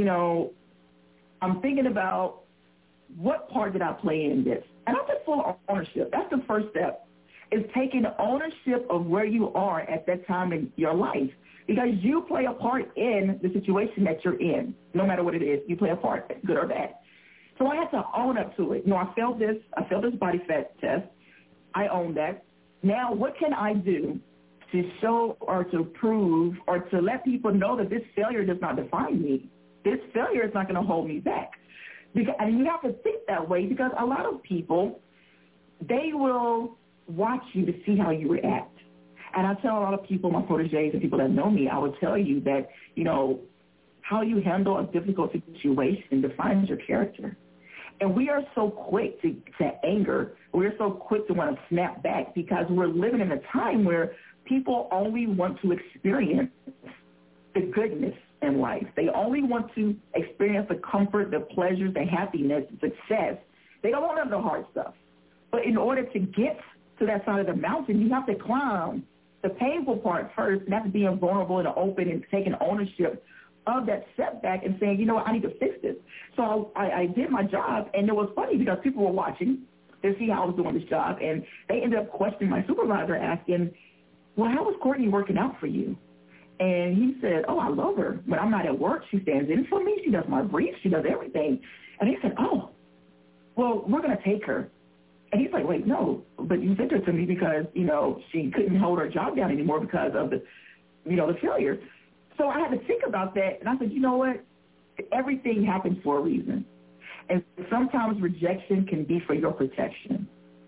I'm thinking about what part did I play in this? And I took full ownership. That's the first step, is taking ownership of where you are at that time in your life, because you play a part in the situation that you're in. No matter what it is, you play a part, good or bad. So I had to own up to it. I failed this body fat test. I own that. Now, what can I do to show or to prove or to let people know that this failure does not define me? This failure is not going to hold me back. And you have to think that way because a lot of people, they will watch you to see how you react. And I tell a lot of people, my proteges and people that know me, I would tell you that, how you handle a difficult situation defines your character. And we are so quick to anger. We're so quick to want to snap back because we're living in a time where people only want to experience the goodness in life. They only want to experience the comfort, the pleasures, the happiness, the success. They don't want the hard stuff. But in order to get to that side of the mountain, you have to climb the painful part first, and that's being vulnerable and open and taking ownership of that setback and saying, I need to fix this. So I did my job, and it was funny because people were watching to see how I was doing this job, and they ended up questioning my supervisor, asking, well, how was Courtney working out for you? And he said, oh, I love her. When I'm not at work, she stands in for me. She does my briefs. She does everything. And he said, oh, well, we're going to take her. And he's like, wait, no, but you sent her to me because, she couldn't hold her job down anymore because of the failure. So I had to think about that, and I said, you know what? Everything happens for a reason. And sometimes rejection can be for your protection.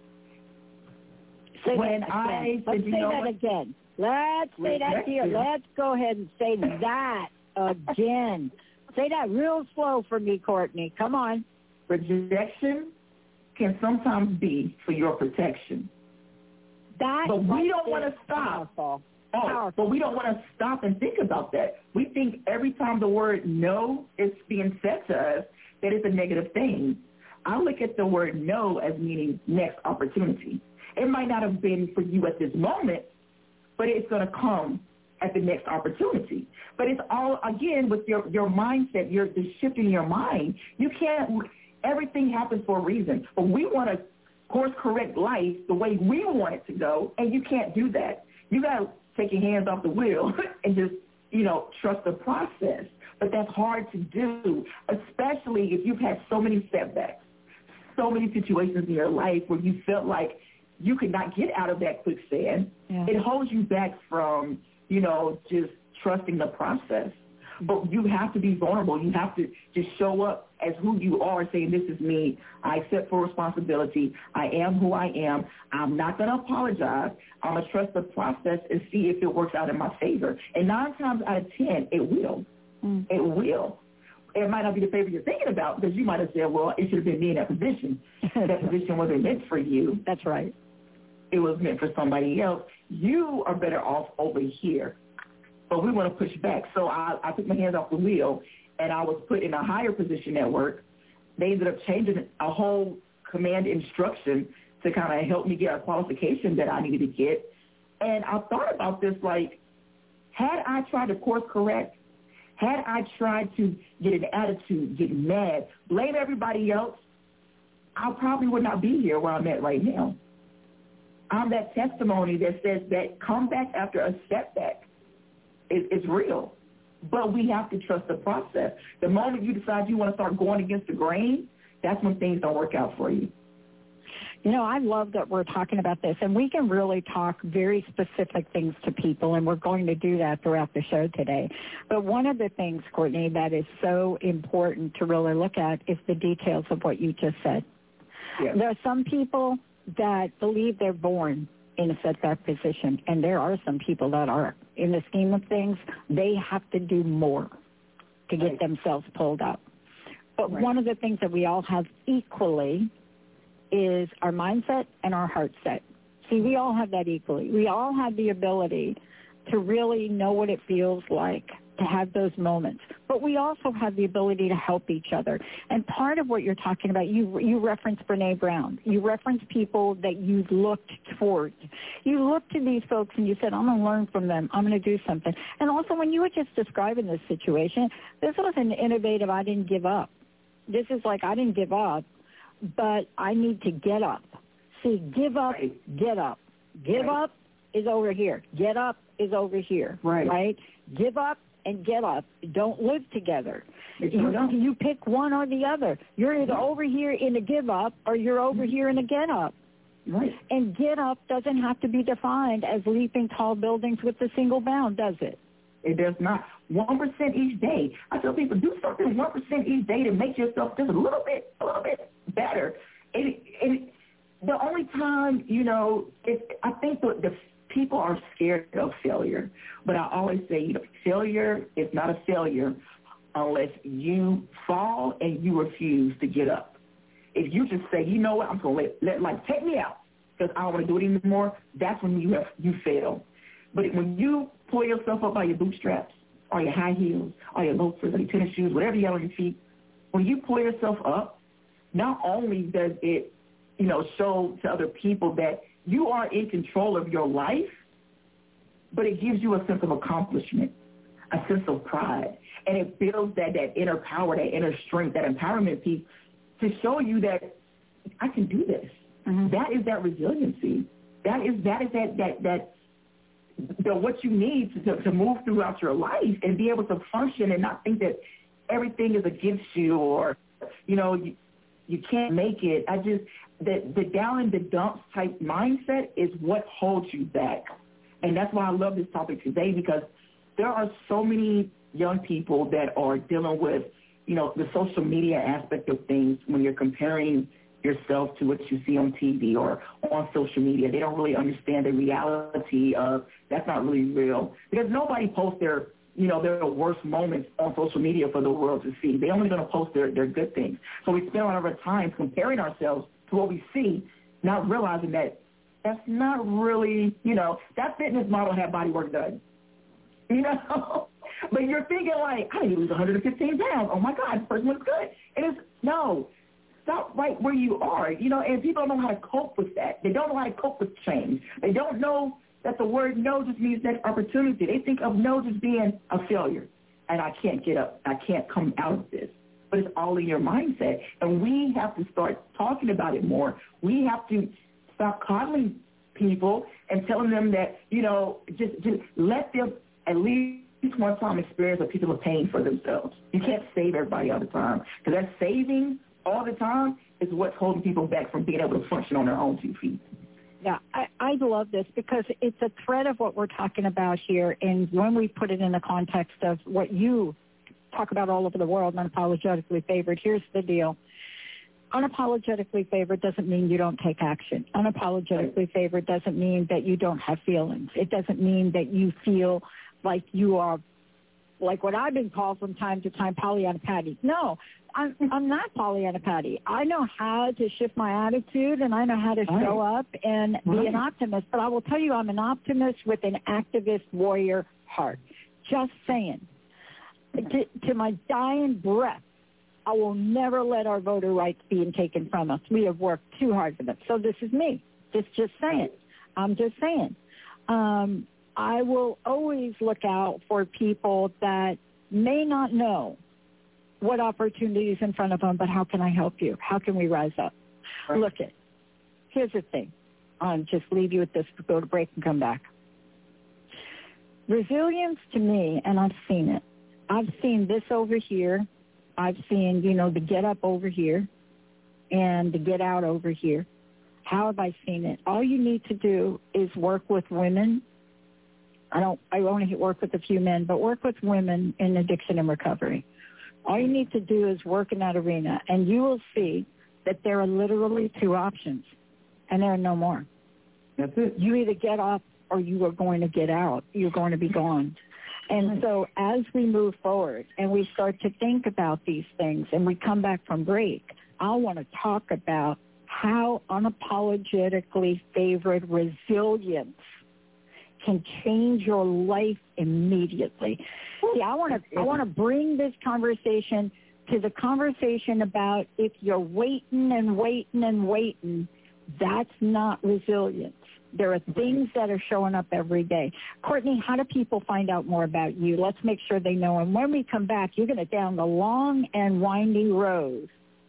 Let's say that again. Let's say that here. Let's go ahead and say that again. Say that real slow for me, Courtney. Come on. Rejection can sometimes be for your protection. But we don't want to stop. But we don't want to stop and think about that. We think every time the word no is being said to us, that it's a negative thing. I look at the word no as meaning next opportunity. It might not have been for you at this moment, but it's going to come at the next opportunity. But it's all, again, with your mindset, the shift in your mind. You can't, everything happens for a reason. But we want to course correct life the way we want it to go, and you can't do that. You got to take your hands off the wheel and just, trust the process. But that's hard to do, especially if you've had so many setbacks, so many situations in your life where you felt like you could not get out of that quicksand. Yeah. It holds you back from, just trusting the process. But you have to be vulnerable. You have to just show up as who you are, saying, this is me. I accept full responsibility. I am who I am. I'm not going to apologize. I'm going to trust the process and see if it works out in my favor. And 9 times out of 10, it will. It will. It might not be the favor you're thinking about because you might have said, well, it should have been me in that position. That position wasn't meant for you. That's right. It was meant for somebody else. You are better off over here. But we want to push back. So I took my hands off the wheel, and I was put in a higher position at work. They ended up changing a whole command instruction to kind of help me get a qualification that I needed to get. And I thought about this, like, had I tried to course correct, had I tried to get an attitude, get mad, blame everybody else, I probably would not be here where I'm at right now. I'm that testimony that says that comeback after a setback is real. But we have to trust the process. The moment you decide you want to start going against the grain, that's when things don't work out for you. I love that we're talking about this, and we can really talk very specific things to people, and we're going to do that throughout the show today. But one of the things, Courtney, that is so important to really look at is the details of what you just said. Yes. There are some people that believe they're born in a setback position, and there are some people that are. In the scheme of things, they have to do more to get themselves pulled up. But one of the things that we all have equally is our mindset and our heart set. See, we all have that equally. We all have the ability to really know what it feels like to have those moments. But we also have the ability to help each other. And part of what you're talking about, you referenced Brene Brown. You referenced people that you've looked towards. You looked to these folks and you said, I'm going to learn from them. I'm going to do something. And also when you were just describing this situation, this was an innovative, I didn't give up. This is like, I didn't give up, but I need to get up. See, give up, get up. Give up is over here. Get up is over here. Right? Give up and get up. Don't live together. You pick one or the other. You're either over here in a give up or you're over here in a get up. Right. And get up doesn't have to be defined as leaping tall buildings with a single bound, does it? It does not. 1% each day. I tell people, do something 1% each day to make yourself just a little bit better. The only time, I think the people are scared of failure. But I always say, failure is not a failure unless you fall and you refuse to get up. If you just say, you know what, I'm going to let life take me out because I don't want to do it anymore, that's when you fail. But when you pull yourself up by your bootstraps or your high heels or your loafers or your tennis shoes, whatever you have on your feet, when you pull yourself up, not only does it, show to other people that you are in control of your life, but it gives you a sense of accomplishment, a sense of pride, and it builds that inner power, that inner strength, that empowerment piece to show you that I can do this. Mm-hmm. That is that resiliency. That is what you need to move throughout your life and be able to function and not think that everything is against you or, you can't make it. The down in the dumps type mindset is what holds you back. And that's why I love this topic today, because there are so many young people that are dealing with, the social media aspect of things when you're comparing yourself to what you see on TV or on social media. They don't really understand the reality of that's not really real, because nobody posts their worst moments on social media for the world to see. They're only going to post their good things. So we spend a lot of our time comparing ourselves to what we see, not realizing that that's not really, that fitness model had body work done. But you're thinking like, I need to lose 115 pounds. Oh, my God, this person looks good. And it's, no, stop right where you are, and people don't know how to cope with that. They don't know how to cope with change. They don't know that the word no just means next opportunity. They think of no just being a failure, and I can't get up. I can't come out of this. But it's all in your mindset, and we have to start talking about it more. We have to stop coddling people and telling them that, just let them at least one time experience a piece of pain for themselves. You can't save everybody all the time, because that saving all the time is what's holding people back from being able to function on their own 2 feet. Yeah, I love this because it's a thread of what we're talking about here, and when we put it in the context of what you talk about all over the world, unapologetically favored, here's the deal. Unapologetically favored doesn't mean you don't take action. Unapologetically favored doesn't mean that you don't have feelings. It doesn't mean that you feel like you are, like what I've been called from time to time, Pollyanna Patty. No, I'm not Pollyanna Patty. I know how to shift my attitude, and I know how to show up and be an optimist. But I will tell you, I'm an optimist with an activist warrior heart. Just saying. To my dying breath, I will never let our voter rights be taken from us. We have worked too hard for them. So this is me. Just saying. I'm just saying. I will always look out for people that may not know what opportunity is in front of them, but how can I help you? How can we rise up? Right. Look it. Here's the thing. I'll just leave you with this, go to break and come back. Resilience to me, and I've seen it. I've seen this over here. I've seen, the get up over here and the get out over here. How have I seen it? All you need to do is work with women. I only work with a few men, but work with women in addiction and recovery. All you need to do is work in that arena, and you will see that there are literally 2 options, and there are no more. That's it. You either get up or you are going to get out. You're going to be gone. And so as we move forward and we start to think about these things and we come back from break, I want to talk about how unapologetically favored resilience can change your life immediately. See, I want to bring this conversation to the conversation about if you're waiting and waiting and waiting, that's not resilience. There are things that are showing up every day. Courtney, how do people find out more about you? Let's make sure they know. And when we come back, you're going to down the long and winding road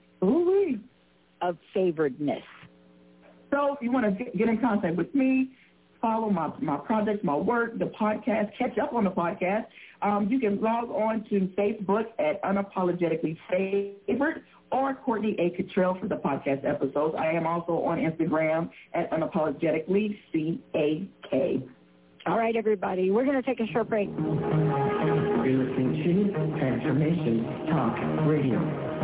of favoredness. So if you want to get in contact with me, follow my projects, my work, the podcast, catch up on the podcast, you can log on to Facebook at Unapologetically Favored, or Courtney A. Cottrell for the podcast episodes. I am also on Instagram at Unapologetically CAK. All right, everybody. We're going to take a short break. You're listening to Transformation Talk Radio.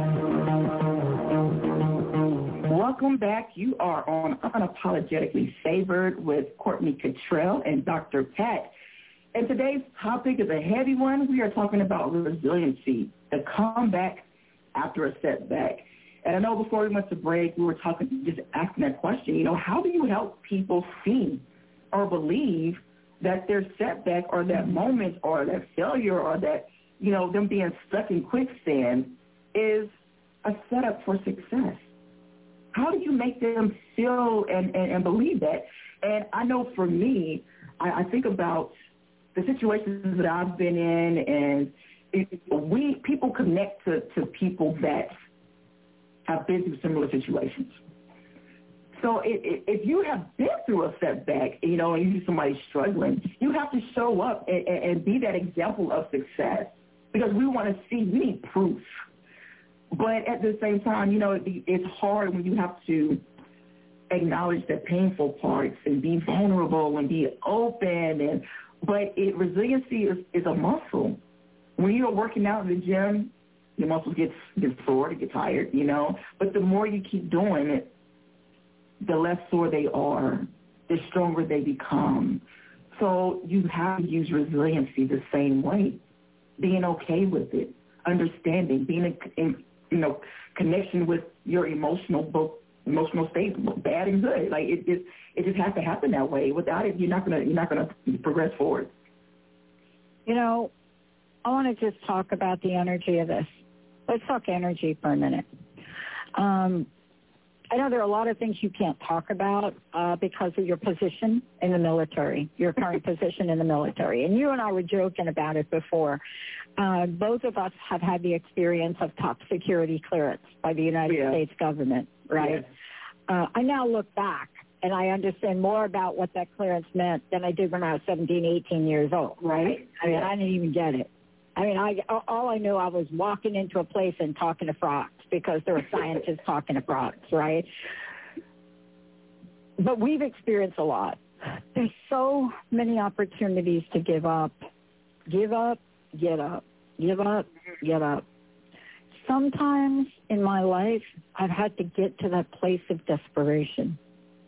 Welcome back. You are on Unapologetically Favored with Courtney Cottrell and Dr. Pat. And today's topic is a heavy one. We are talking about resiliency, the comeback after a setback. And I know before we went to break, we were talking, just asking that question, how do you help people see or believe that their setback or that moment or that failure or that, them being stuck in quicksand is a setup for success? How do you make them feel and believe that? And I know for me, I think about the situations that I've been in, and people connect to people that have been through similar situations. So if you have been through a setback, and you see somebody struggling, you have to show up and be that example of success, because we want to see, we need proof. But at the same time, it's hard when you have to acknowledge the painful parts and be vulnerable and be open. But resiliency is a muscle. When you're working out in the gym, your muscles get sore, they get tired, But the more you keep doing it, the less sore they are, the stronger they become. So you have to use resiliency the same way, being okay with it, understanding, being in connection with your emotional state, bad and good. Like it just has to happen that way. Without it, you're not gonna progress forward. I want to just talk about the energy of this. Let's talk energy for a minute. I know there are a lot of things you can't talk about because of your position in the military, your current position in the military. And you and I were joking about it before. Both of us have had the experience of top security clearance by the United States government, right? Yes. I now look back, and I understand more about what that clearance meant than I did when I was 17, 18 years old, right? I mean, I didn't even get it. I mean, all I knew, I was walking into a place and talking to frogs because there were scientists talking to frogs, right? But we've experienced a lot. There's so many opportunities to give up. Give up, get up. Give up, get up. Sometimes in my life, I've had to get to that place of desperation.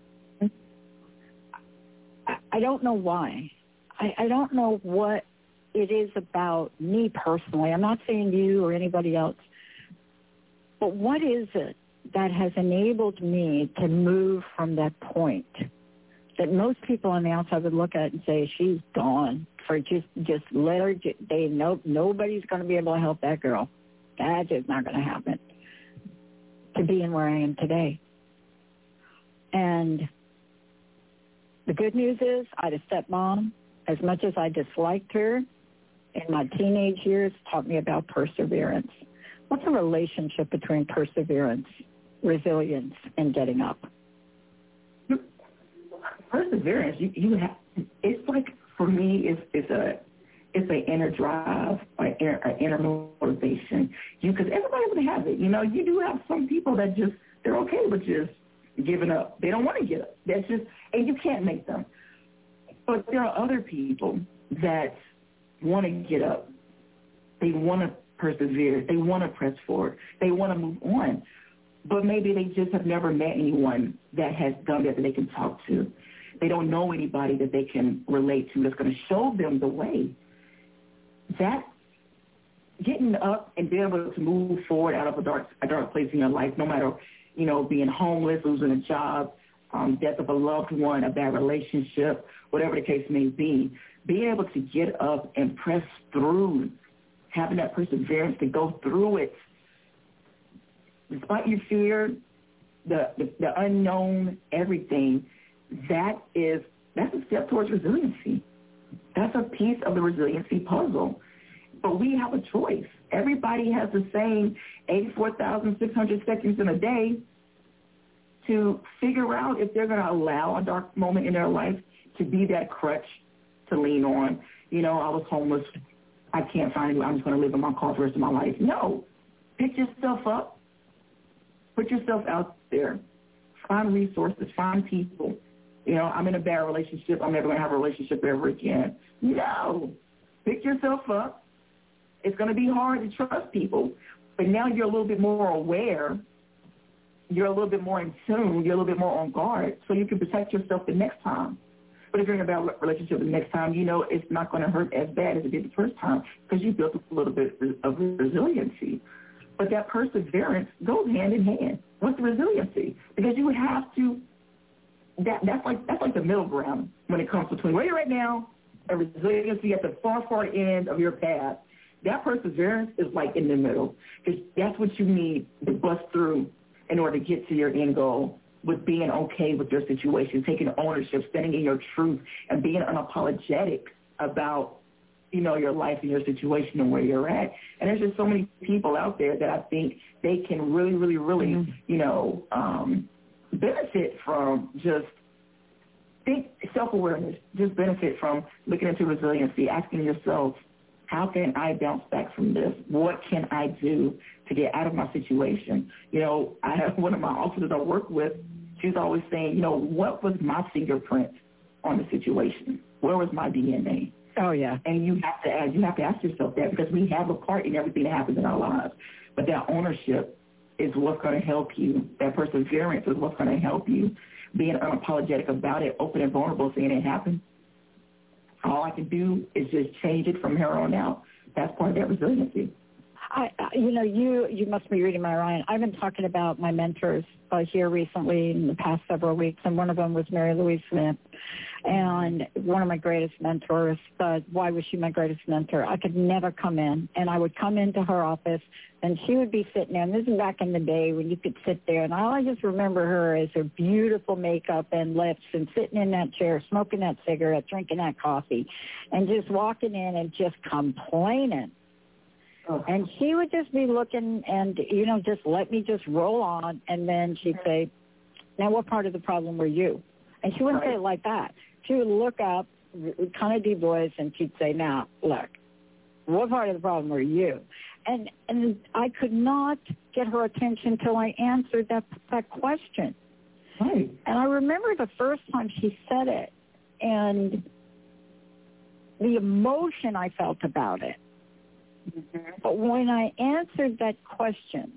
I don't know why. I don't know what it is about me personally. I'm not saying you or anybody else. But what is it that has enabled me to move from that point that most people on the outside would look at and say, she's gone, or just let her, nobody's going to be able to help that girl. That's just not going to happen. To being where I am today. And the good news is I had a stepmom. As much as I disliked her, in my teenage years, taught me about perseverance. What's a relationship between perseverance, resilience, and getting up? Perseverance, you have. It's like, for me, it's an inner drive, an inner motivation. Because everybody would have it. You do have some people that they're okay with just giving up. They don't want to get up. That's just, and you can't make them. But there are other people that want to get up. They want to persevere. They want to press forward. They want to move on. But maybe they just have never met anyone that has done that they can talk to. They don't know anybody that they can relate to that's going to show them the way. That getting up and being able to move forward out of a dark place in your life, no matter, being homeless, losing a job, death of a loved one, a bad relationship, whatever the case may be, being able to get up and press through, having that perseverance to go through it, despite your fear, the unknown, everything, that's a step towards resiliency. That's a piece of the resiliency puzzle. But we have a choice. Everybody has the same 84,600 seconds in a day to figure out if they're going to allow a dark moment in their life to be that crutch to lean on. I was homeless. I can't find anyone. I'm just going to live in my car for the rest of my life. No. Pick yourself up. Put yourself out there. Find resources. Find people. I'm in a bad relationship. I'm never going to have a relationship ever again. No. Pick yourself up. It's going to be hard to trust people. But now you're a little bit more aware. You're a little bit more in tune. You're a little bit more on guard so you can protect yourself the next time. But if you're in a bad relationship the next time, it's not going to hurt as bad as it did the first time because you built a little bit of resiliency. But that perseverance goes hand in hand with the resiliency because you have to. That's like the middle ground when it comes between where you're right now and resiliency at the far end of your path. That perseverance is like in the middle because that's what you need to bust through in order to get to your end goal with being okay with your situation, taking ownership, standing in your truth, and being unapologetic about, your life and your situation and where you're at. And there's just so many people out there that I think they can really, really, really, benefit from just self-awareness, just benefit from looking into resiliency, asking yourself, how can I bounce back from this? What can I do to get out of my situation? I have one of my officers I work with, she's always saying, what was my fingerprint on the situation? Where was my DNA? Oh, yeah. And you have to ask yourself that because we have a part in everything that happens in our lives. But that ownership is what's going to help you. That perseverance is what's going to help you. Being unapologetic about it, open and vulnerable, saying it happened. All I can do is just change it from here on out. That's part of that resiliency. You must be reading my Ryan. I've been talking about my mentors here recently in the past several weeks, and one of them was Mary Louise Smith, and one of my greatest mentors. But why was she my greatest mentor? I could never come in, and I would come into her office, and she would be sitting there, and this is back in the day when you could sit there, and all I just remember her is her beautiful makeup and lips and sitting in that chair, smoking that cigarette, drinking that coffee, and just walking in and just complaining. And she would just be looking and, just let me just roll on. And then she'd say, now what part of the problem were you? And she wouldn't say it like that. She would look up, kind of deep voice, and she'd say, now, look, what part of the problem were you? And I could not get her attention until I answered that question. Right. And I remember the first time she said it and the emotion I felt about it. But when I answered that question,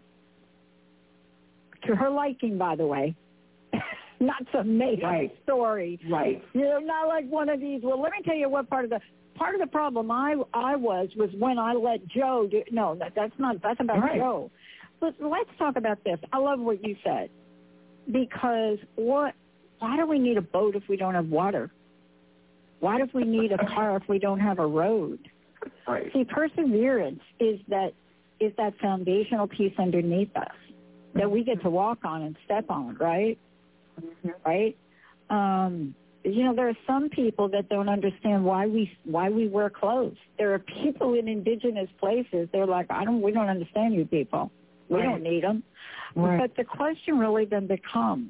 to her liking, by the way, not some made-up story. Right. Not like one of these, well, let me tell you what part of the problem I was when I let Joe do, no, that's about Joe. But let's talk about this. I love what you said. Because why do we need a boat if we don't have water? Why do we need a car if we don't have a road? Right. See, perseverance is that foundational piece underneath us that we get to walk on and step on, right? Mm-hmm. Right? There are some people that don't understand why we wear clothes. There are people in indigenous places. They're like, we don't understand you people. We don't need them. Right. But the question really then becomes,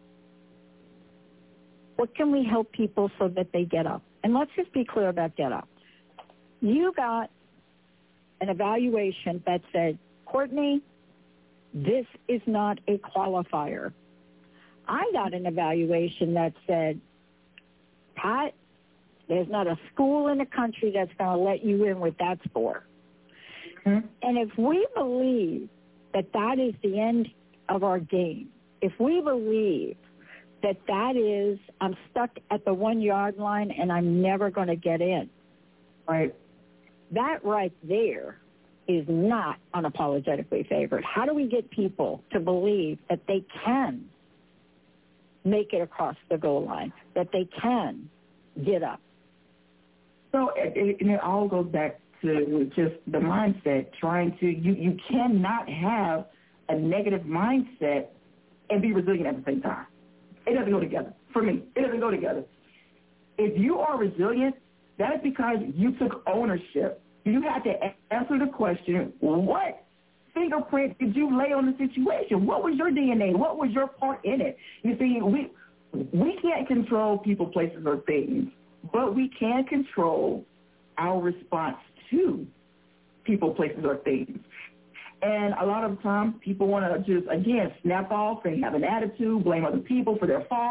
what can we help people so that they get up? And let's just be clear about get up. You got an evaluation that said, Courtney, this is not a qualifier. I got an evaluation that said, Pat, there's not a school in the country that's going to let you in with that score. Mm-hmm. And if we believe that is the end of our game, if we believe that is, I'm stuck at the 1 yard line and I'm never going to get in. Right. That right there is not unapologetically favored. How do we get people to believe that they can make it across the goal line, that they can get up? So it all goes back to just the mindset, you cannot have a negative mindset and be resilient at the same time. It doesn't go together. For me, it doesn't go together. If you are resilient, that is because you took ownership. You had to answer the question, what fingerprint did you lay on the situation? What was your DNA? What was your part in it? You see, we can't control people, places, or things, but we can control our response to people, places, or things. And a lot of times people want to just, again, snap off and have an attitude, blame other people for their fault.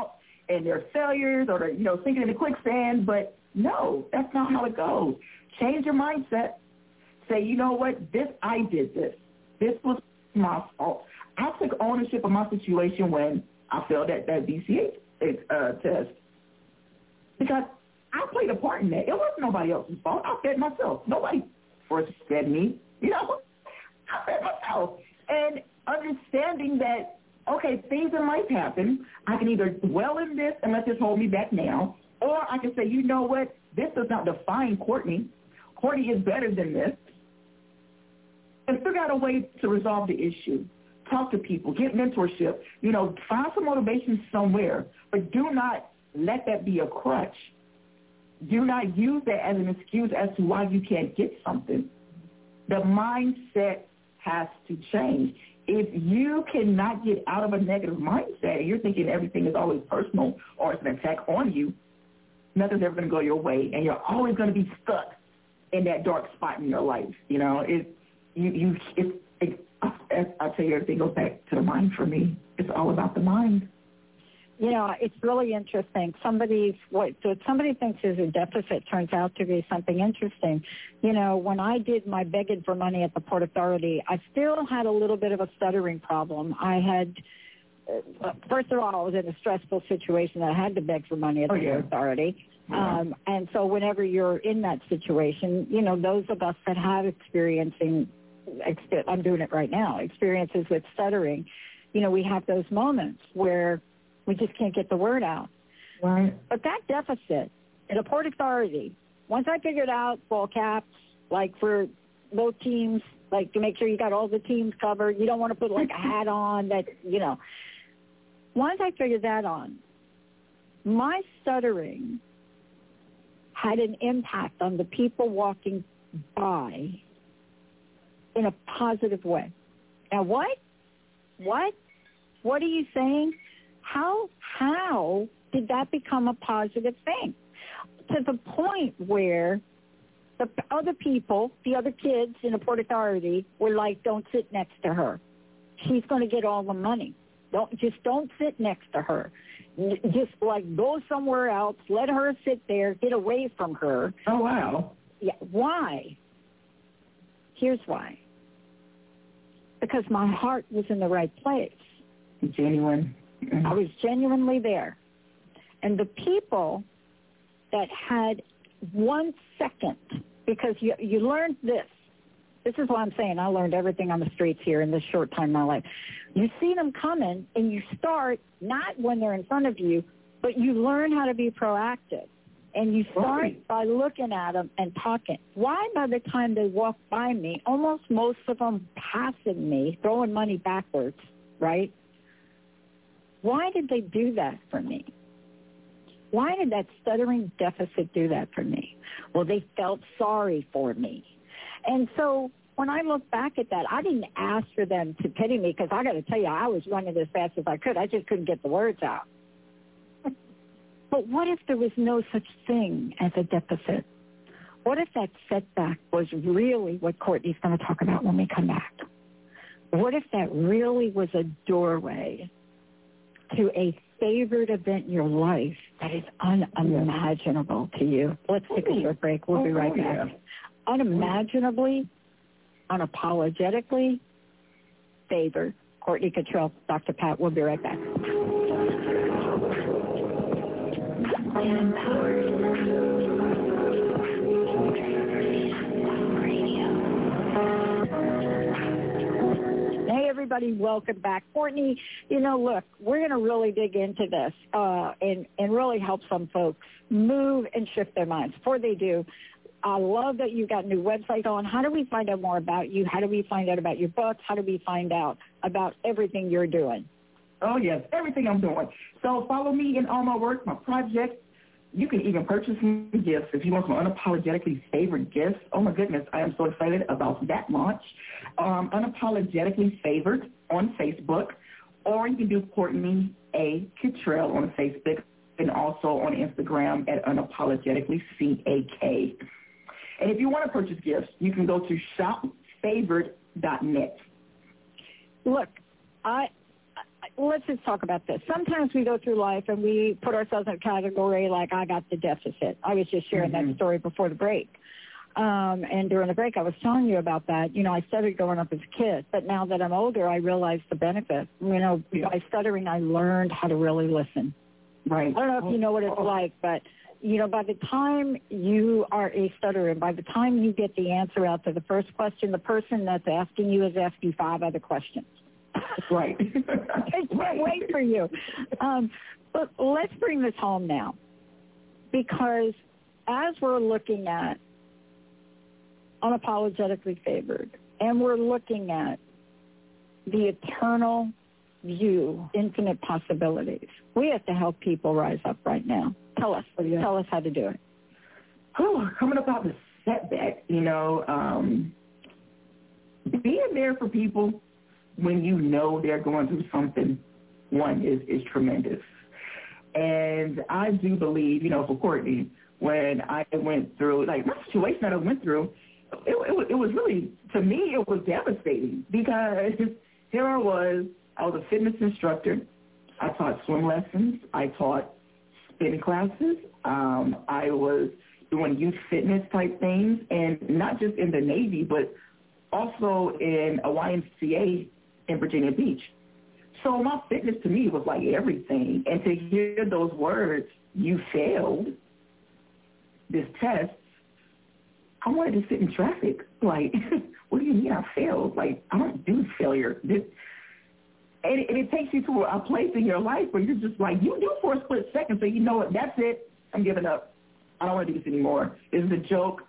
and their failures or, sinking in the quicksand. But no, that's not how it goes. Change your mindset. Say, you know what, I did this. This was my fault. I took ownership of my situation when I failed that BCA test. Because I played a part in that. It wasn't nobody else's fault. I fed myself. Nobody forced fed me. I fed myself. And understanding that, okay, things in life happen. I can either dwell in this and let this hold me back now, or I can say, you know what, this does not define Courtney. Courtney is better than this. And figure out a way to resolve the issue. Talk to people. Get mentorship. Find some motivation somewhere. But do not let that be a crutch. Do not use that as an excuse as to why you can't get something. The mindset has to change. If you cannot get out of a negative mindset and you're thinking everything is always personal or it's an attack on you, nothing's ever going to go your way, and you're always going to be stuck in that dark spot in your life. I tell you, everything goes back to the mind for me. It's all about the mind. It's really interesting. What somebody thinks is a deficit turns out to be something interesting. When I did my begging for money at the Port Authority, I still had a little bit of a stuttering problem. I had, first of all, I was in a stressful situation that I had to beg for money at the Port Authority. Yeah. And so whenever you're in that situation, those of us that have I'm doing it right now, experiences with stuttering, we have those moments where we just can't get the word out. Right. But that deficit at a Port Authority, once I figured out ball caps, like for both teams, like to make sure you got all the teams covered, you don't want to put like a hat on that, Once I figured that on, my stuttering had an impact on the people walking by in a positive way. Now, what are you saying? How did that become a positive thing? To the point where the other people, the other kids in the Port Authority were like, don't sit next to her. She's going to get all the money. Don't sit next to her. Just go somewhere else. Let her sit there. Get away from her. Oh, wow. Yeah. Why? Here's why. Because my heart was in the right place. Genuine. I was genuinely there. And the people that had 1 second, because you learned this. This is what I'm saying. I learned everything on the streets here in this short time in my life. You see them coming, and you start, not when they're in front of you, but you learn how to be proactive. And you start by looking at them and talking. Why by the time they walk by me, almost most of them passing me, throwing money backwards, right? Why did they do that for me? Why did that stuttering deficit do that for me? Well, they felt sorry for me. And so when I look back at that, I didn't ask for them to pity me because I got to tell you, I was running as fast as I could. I just couldn't get the words out. But what if there was no such thing as a deficit? What if that setback was really what Courtney's going to talk about when we come back? What if that really was a doorway to a favored event in your life that is unimaginable to you? Let's take a short break. We'll be right back. Unimaginably, unapologetically favored. Courtney Cottrell, Dr. Pat. We'll be right back. Hey, everybody, welcome back. Courtney, look, we're going to really dig into this and really help some folks move and shift their minds. Before they do, I love that you got a new website on. How do we find out more about you? How do we find out about your books? How do we find out about everything you're doing? Oh, yes, everything I'm doing. So follow me in all my work, my projects. You can even purchase some gifts if you want some unapologetically favored gifts. Oh, my goodness, I am so excited about that launch. Unapologetically Favored on Facebook, or you can do Courtney A. Cottrell on Facebook and also on Instagram at Unapologetically CAK. And if you want to purchase gifts, you can go to shopfavored.net. Look, let's just talk about this. Sometimes we go through life and we put ourselves in a category like, I got the deficit. I was just sharing that story before the break. And during the break, I was telling you about that. You know, I stuttered growing up as a kid, but now that I'm older, I realize the benefit. You know, by stuttering, I learned how to really listen. Right. I don't know if you know what it's like, but, you know, by the time you are a stutterer, by the time you get the answer out to the first question, the person that's asking you has asked you 5 other questions. Right. I can't wait for you. But let's bring this home now, because as we're looking at Unapologetically Favored, and we're looking at the eternal view, infinite possibilities, we have to help people rise up right now. Tell us how to do it. Coming up out the setback, you know, being there for people when you know they're going through something, one, is tremendous. And I do believe, you know, for Courtney, when I went through, like, my situation that I went through, it was really, to me, it was devastating, because here I was a fitness instructor. I taught swim lessons. I taught spin classes. I was doing youth fitness type things, and not just in the Navy, but also in a YMCA in Virginia Beach. So my fitness to me was like everything. And to hear those words, you failed this test, I wanted to sit in traffic. Like, what do you mean I failed? Like, I don't do failure. And it takes you to a place in your life where you're just like, you do for a split second, so you know what, that's it. I'm giving up. I don't want to do this anymore. This is a joke.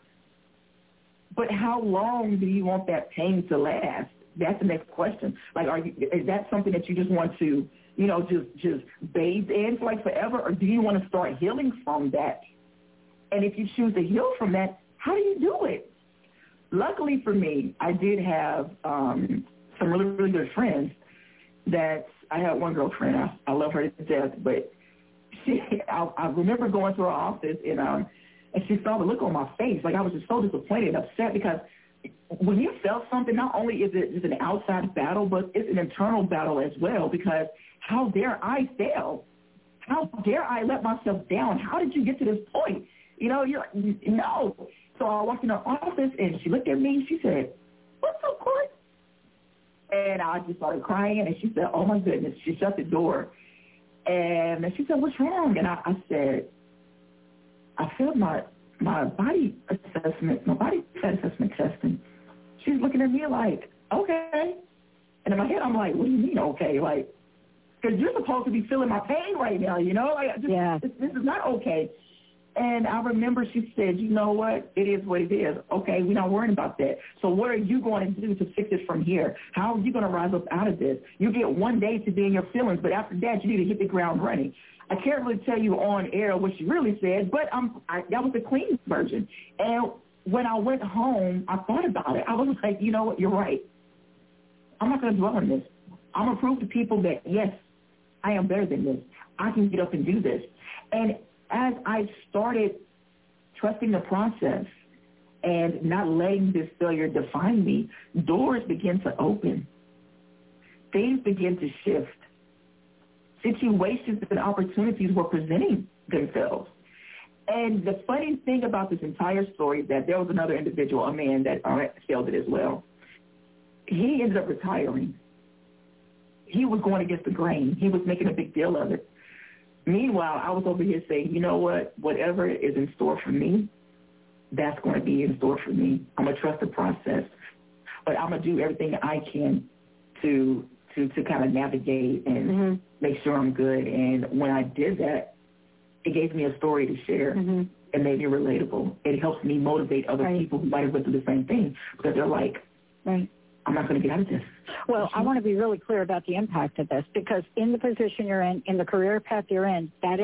But how long do you want that pain to last? That's the next question. Like, is that something that you just want to, you know, just bathe in for like forever, or do you want to start healing from that? And if you choose to heal from that, how do you do it? Luckily for me, I did have some really, really good friends. That I had one girlfriend. I love her to death, but I remember going to her office and she saw the look on my face. Like, I was just so disappointed and upset, because when you felt something, not only is it just an outside battle, but it's an internal battle as well, because how dare I fail? How dare I let myself down? How did you get to this point? You know, you're like, no. So I walked in her office, and she looked at me, and she said, "What's up, Court?" And I just started crying, and she said, "Oh, my goodness." She shut the door, and she said, "What's wrong?" And I said, "I failed my body assessment, my body fat assessment testing." She's looking at me like, "Okay." And in my head, I'm like, "What do you mean, okay?" Like, because you're supposed to be feeling my pain right now, you know? Like, this is not okay. And I remember she said, "You know what? It is what it is. Okay, we're not worrying about that. So what are you going to do to fix it from here? How are you going to rise up out of this? You get one day to be in your feelings, but after that, you need to hit the ground running." I can't really tell you on air what she really said, but that was the clean version. And when I went home, I thought about it. I was like, you know what? You're right. I'm not going to dwell on this. I'm going to prove to people that, yes, I am better than this. I can get up and do this. And as I started trusting the process and not letting this failure define me, doors began to open. Things began to shift. Situations and opportunities were presenting themselves. And the funny thing about this entire story is that there was another individual, a man, that failed it as well. He ended up retiring. He was going against the grain. He was making a big deal of it. Meanwhile, I was over here saying, you know what? Whatever is in store for me, that's going to be in store for me. I'm going to trust the process. But I'm going to do everything I can to kind of navigate and make sure I'm good. And when I did that, it gave me a story to share and made it relatable. It helps me motivate other people who might have went through the same thing, because they're like, I'm not going to get out of this. Well, I want to be really clear about the impact of this, because in the position you're in the career path you're in, that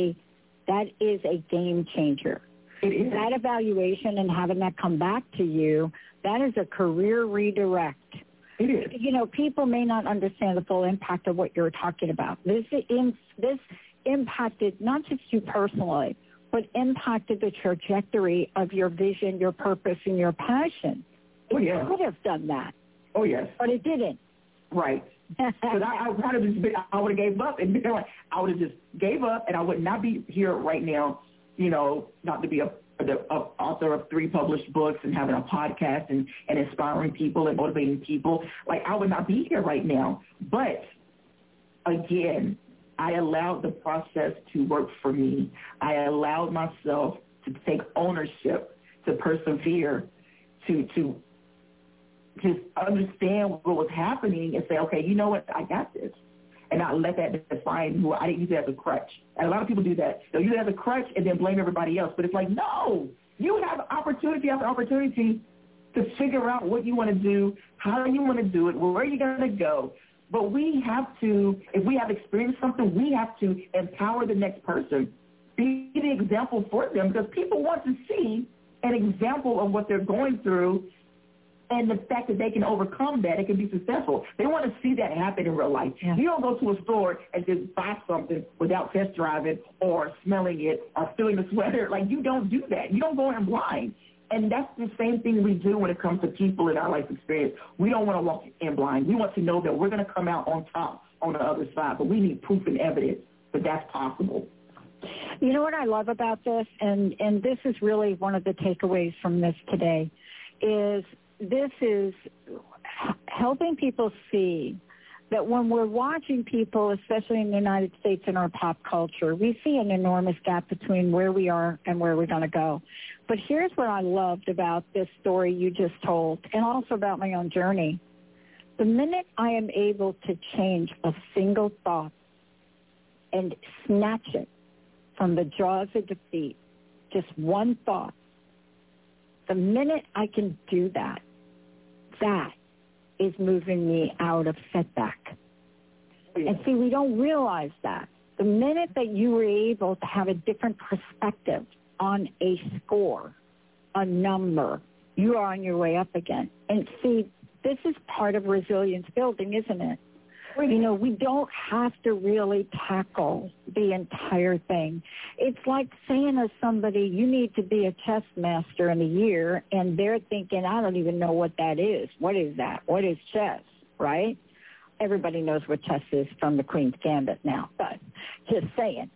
is a game changer. It is. That evaluation and having that come back to you, that is a career redirect. It is. You know, people may not understand the full impact of what you're talking about. This impacted not just you personally, but impacted the trajectory of your vision, your purpose, and your passion. It could have done that. Oh, yes. But it didn't. Right. Because I would have gave up and been like, I would have just gave up, and I would not be here right now, not to be the author of 3 published books and having a podcast and inspiring people and motivating people. Like, I would not be here right now. But, again, I allowed the process to work for me. I allowed myself to take ownership, to persevere, to just understand what was happening and say, okay, you know what, I got this. And not let that define who I didn't use it as a crutch. And a lot of people do that. They'll use it as a crutch and then blame everybody else. But it's like, no, you have opportunity after opportunity to figure out what you want to do, how you want to do it, where you're going to go. But we have to, if we have experienced something, we have to empower the next person. Be the example for them, because people want to see an example of what they're going through and the fact that they can overcome that, it can be successful. They want to see that happen in real life. Yeah. You don't go to a store and just buy something without test driving or smelling it or feeling the sweater. Like, you don't do that. You don't go in blind. And that's the same thing we do when it comes to people in our life experience. We don't want to walk in blind. We want to know that we're going to come out on top on the other side, but we need proof and evidence that that's possible. You know what I love about this, and this is really one of the takeaways from this today, is this is helping people see that when we're watching people, especially in the United States in our pop culture, we see an enormous gap between where we are and where we're going to go. But here's what I loved about this story you just told, and also about my own journey. The minute I am able to change a single thought and snatch it from the jaws of defeat, just one thought, the minute I can do that, that is moving me out of setback. And see, we don't realize that. The minute that you were able to have a different perspective on a score, a number, you are on your way up again. And see, this is part of resilience building, isn't it? You know, we don't have to really tackle the entire thing. It's like saying to somebody, you need to be a chess master in a year, and they're thinking, I don't even know what that is. What is that? What is chess, right? Everybody knows what chess is from the Queen's Gambit now, but just saying.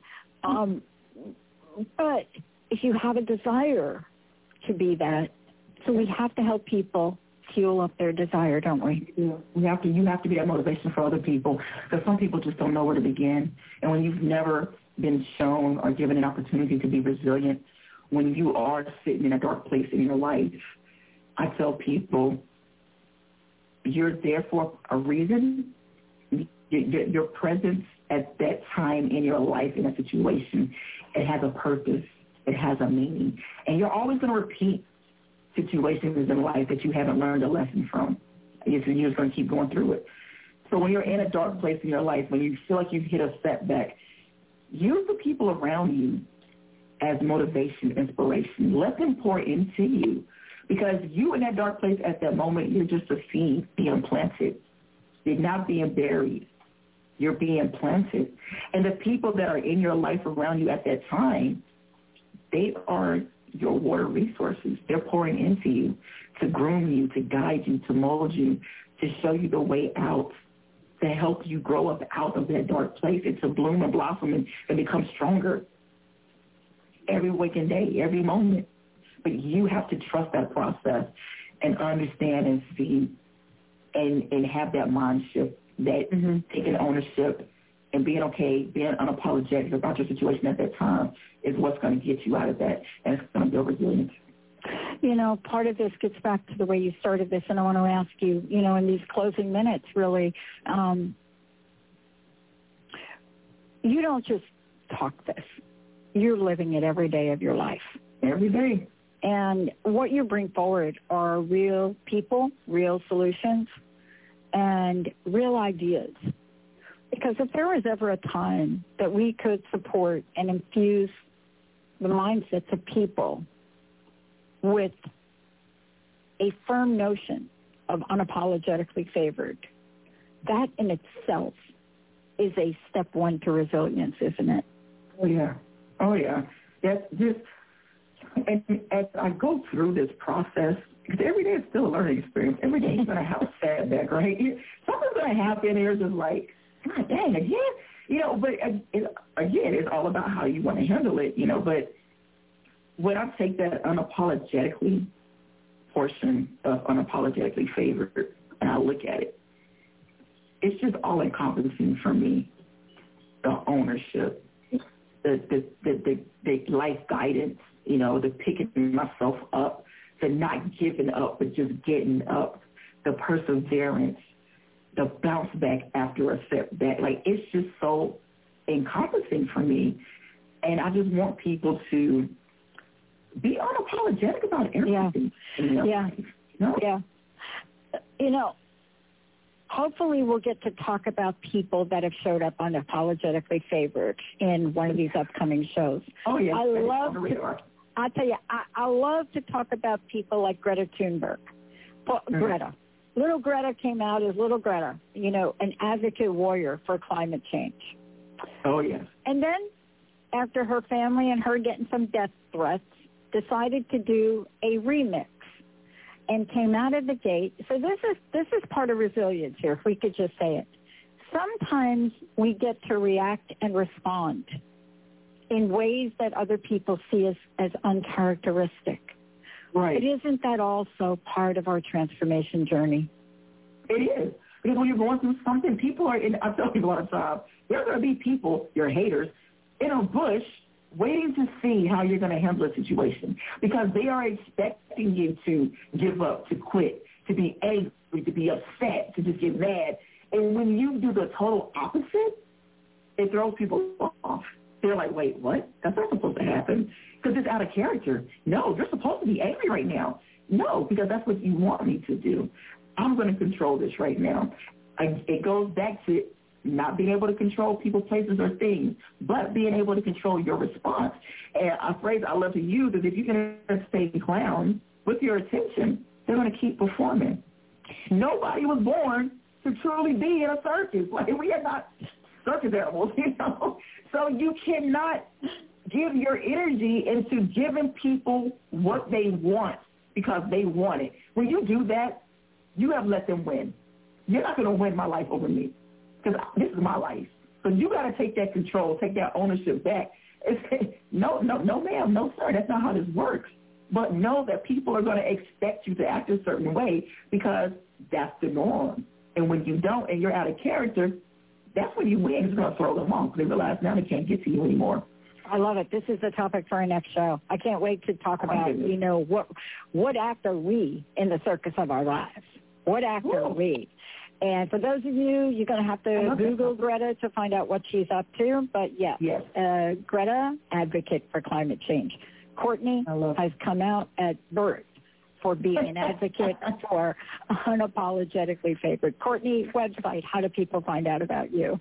But if you have a desire to be that, so we have to help people fuel up their desire, don't we? You have to be that motivation for other people, because some people just don't know where to begin. And when you've never been shown or given an opportunity to be resilient, when you are sitting in a dark place in your life, I tell people, you're there for a reason. Your presence at that time in your life, in a situation, it has a purpose. It has a meaning. And you're always going to repeat situations in life that you haven't learned a lesson from. You're just going to keep going through it. So when you're in a dark place in your life, when you feel like you've hit a setback, use the people around you as motivation, inspiration. Let them pour into you, because you in that dark place at that moment, you're just a seed being planted. You're not being buried. You're being planted. And the people that are in your life around you at that time, they are your water resources. They're pouring into you to groom you, to guide you, to mold you, to show you the way out, to help you grow up out of that dark place and to bloom and blossom and become stronger every waking day, every moment. But you have to trust that process and understand and see and have that mind shift, that taking ownership and being okay, being unapologetic about your situation at that time is what's going to get you out of that, and it's going to build resilience. You know, part of this gets back to the way you started this, and I want to ask you, you know, in these closing minutes, really, you don't just talk this. You're living it every day of your life. Every day. And what you bring forward are real people, real solutions, and real ideas. Because if there was ever a time that we could support and infuse the mindsets of people with a firm notion of unapologetically favored, that in itself is a step one to resilience, isn't it? Oh, yeah. Oh, yeah. That's just And as I go through this process, because every day is still a learning experience. Every day you're going to have a setback, right? Something's going to happen. You're just like, God dang, again? But again, it's all about how you want to handle it, But when I take that unapologetically portion of Unapologetically Favored and I look at it, it's just all-encompassing for me. The ownership, the life guidance, the picking myself up, the not giving up, but just getting up, the perseverance, the bounce back after a setback. Like, it's just so encompassing for me. And I just want people to be unapologetic about everything. Yeah. Hopefully we'll get to talk about people that have showed up Unapologetically Favored in one of these upcoming shows. Oh, yeah. I tell you, I love to talk about people like Greta Thunberg. Greta. Little Greta came out as Little Greta, an advocate warrior for climate change. Oh, yes. And then after her family and her getting some death threats, decided to do a remix and came out of the gate. So this is part of resilience here, if we could just say it. Sometimes we get to react and respond in ways that other people see as uncharacteristic. Right. But isn't that also part of our transformation journey? It is. Because when you're going through something, people are, I tell people all the time, there are going to be people, your haters, in a bush waiting to see how you're going to handle a situation because they are expecting you to give up, to quit, to be angry, to be upset, to just get mad. And when you do the total opposite, it throws people off. They're like, wait, what? That's not supposed to happen because it's out of character. No, you're supposed to be angry right now. No, because that's what you want me to do. I'm going to control this right now. It goes back to not being able to control people, places, or things, but being able to control your response. And a phrase I love to use is if you can stay clown with your attention, they're going to keep performing. Nobody was born to truly be in a circus. Like, we are not circus animals, So you cannot give your energy into giving people what they want because they want it. When you do that, you have let them win. You're not going to win my life over me. Because this is my life. So you got to take that control, take that ownership back. No, ma'am, no, sir. That's not how this works. But know that people are going to expect you to act a certain way because that's the norm. And when you don't and you're out of character, that's when you win. It's going to throw them off. They realize now they can't get to you anymore. I love it. This is the topic for our next show. I can't wait to talk about, what act are we in the circus of our lives? What act are we? And for those of you, you're going to have to Google Greta to find out what she's up to. But, yes. Greta, advocate for climate change. Courtney has come out at birth for being an advocate for Unapologetically Favored. Courtney, website, how do people find out about you?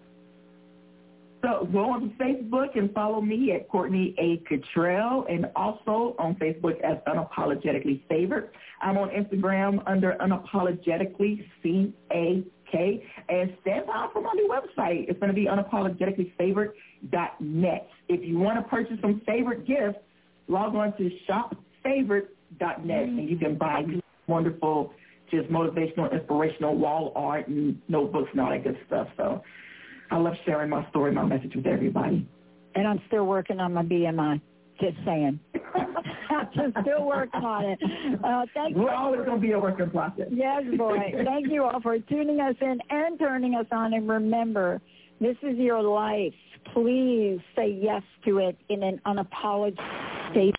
So go on Facebook and follow me at Courtney A. Cottrell and also on Facebook as Unapologetically Favored. I'm on Instagram under Unapologetically CAK. And stand by for my new website. It's going to be unapologeticallyfavored.net. If you want to purchase some favorite gifts, log on to shopfavorite.net and you can buy wonderful, just motivational, inspirational wall art and notebooks and all that good stuff. So I love sharing my story, my message with everybody. And I'm still working on my BMI. Just saying. I'm just still working on it. Thank you. We're always going to be a work in process. Yes, boy. Thank you all for tuning us in and turning us on. And remember, this is your life. Please say yes to it in an unapologetic state.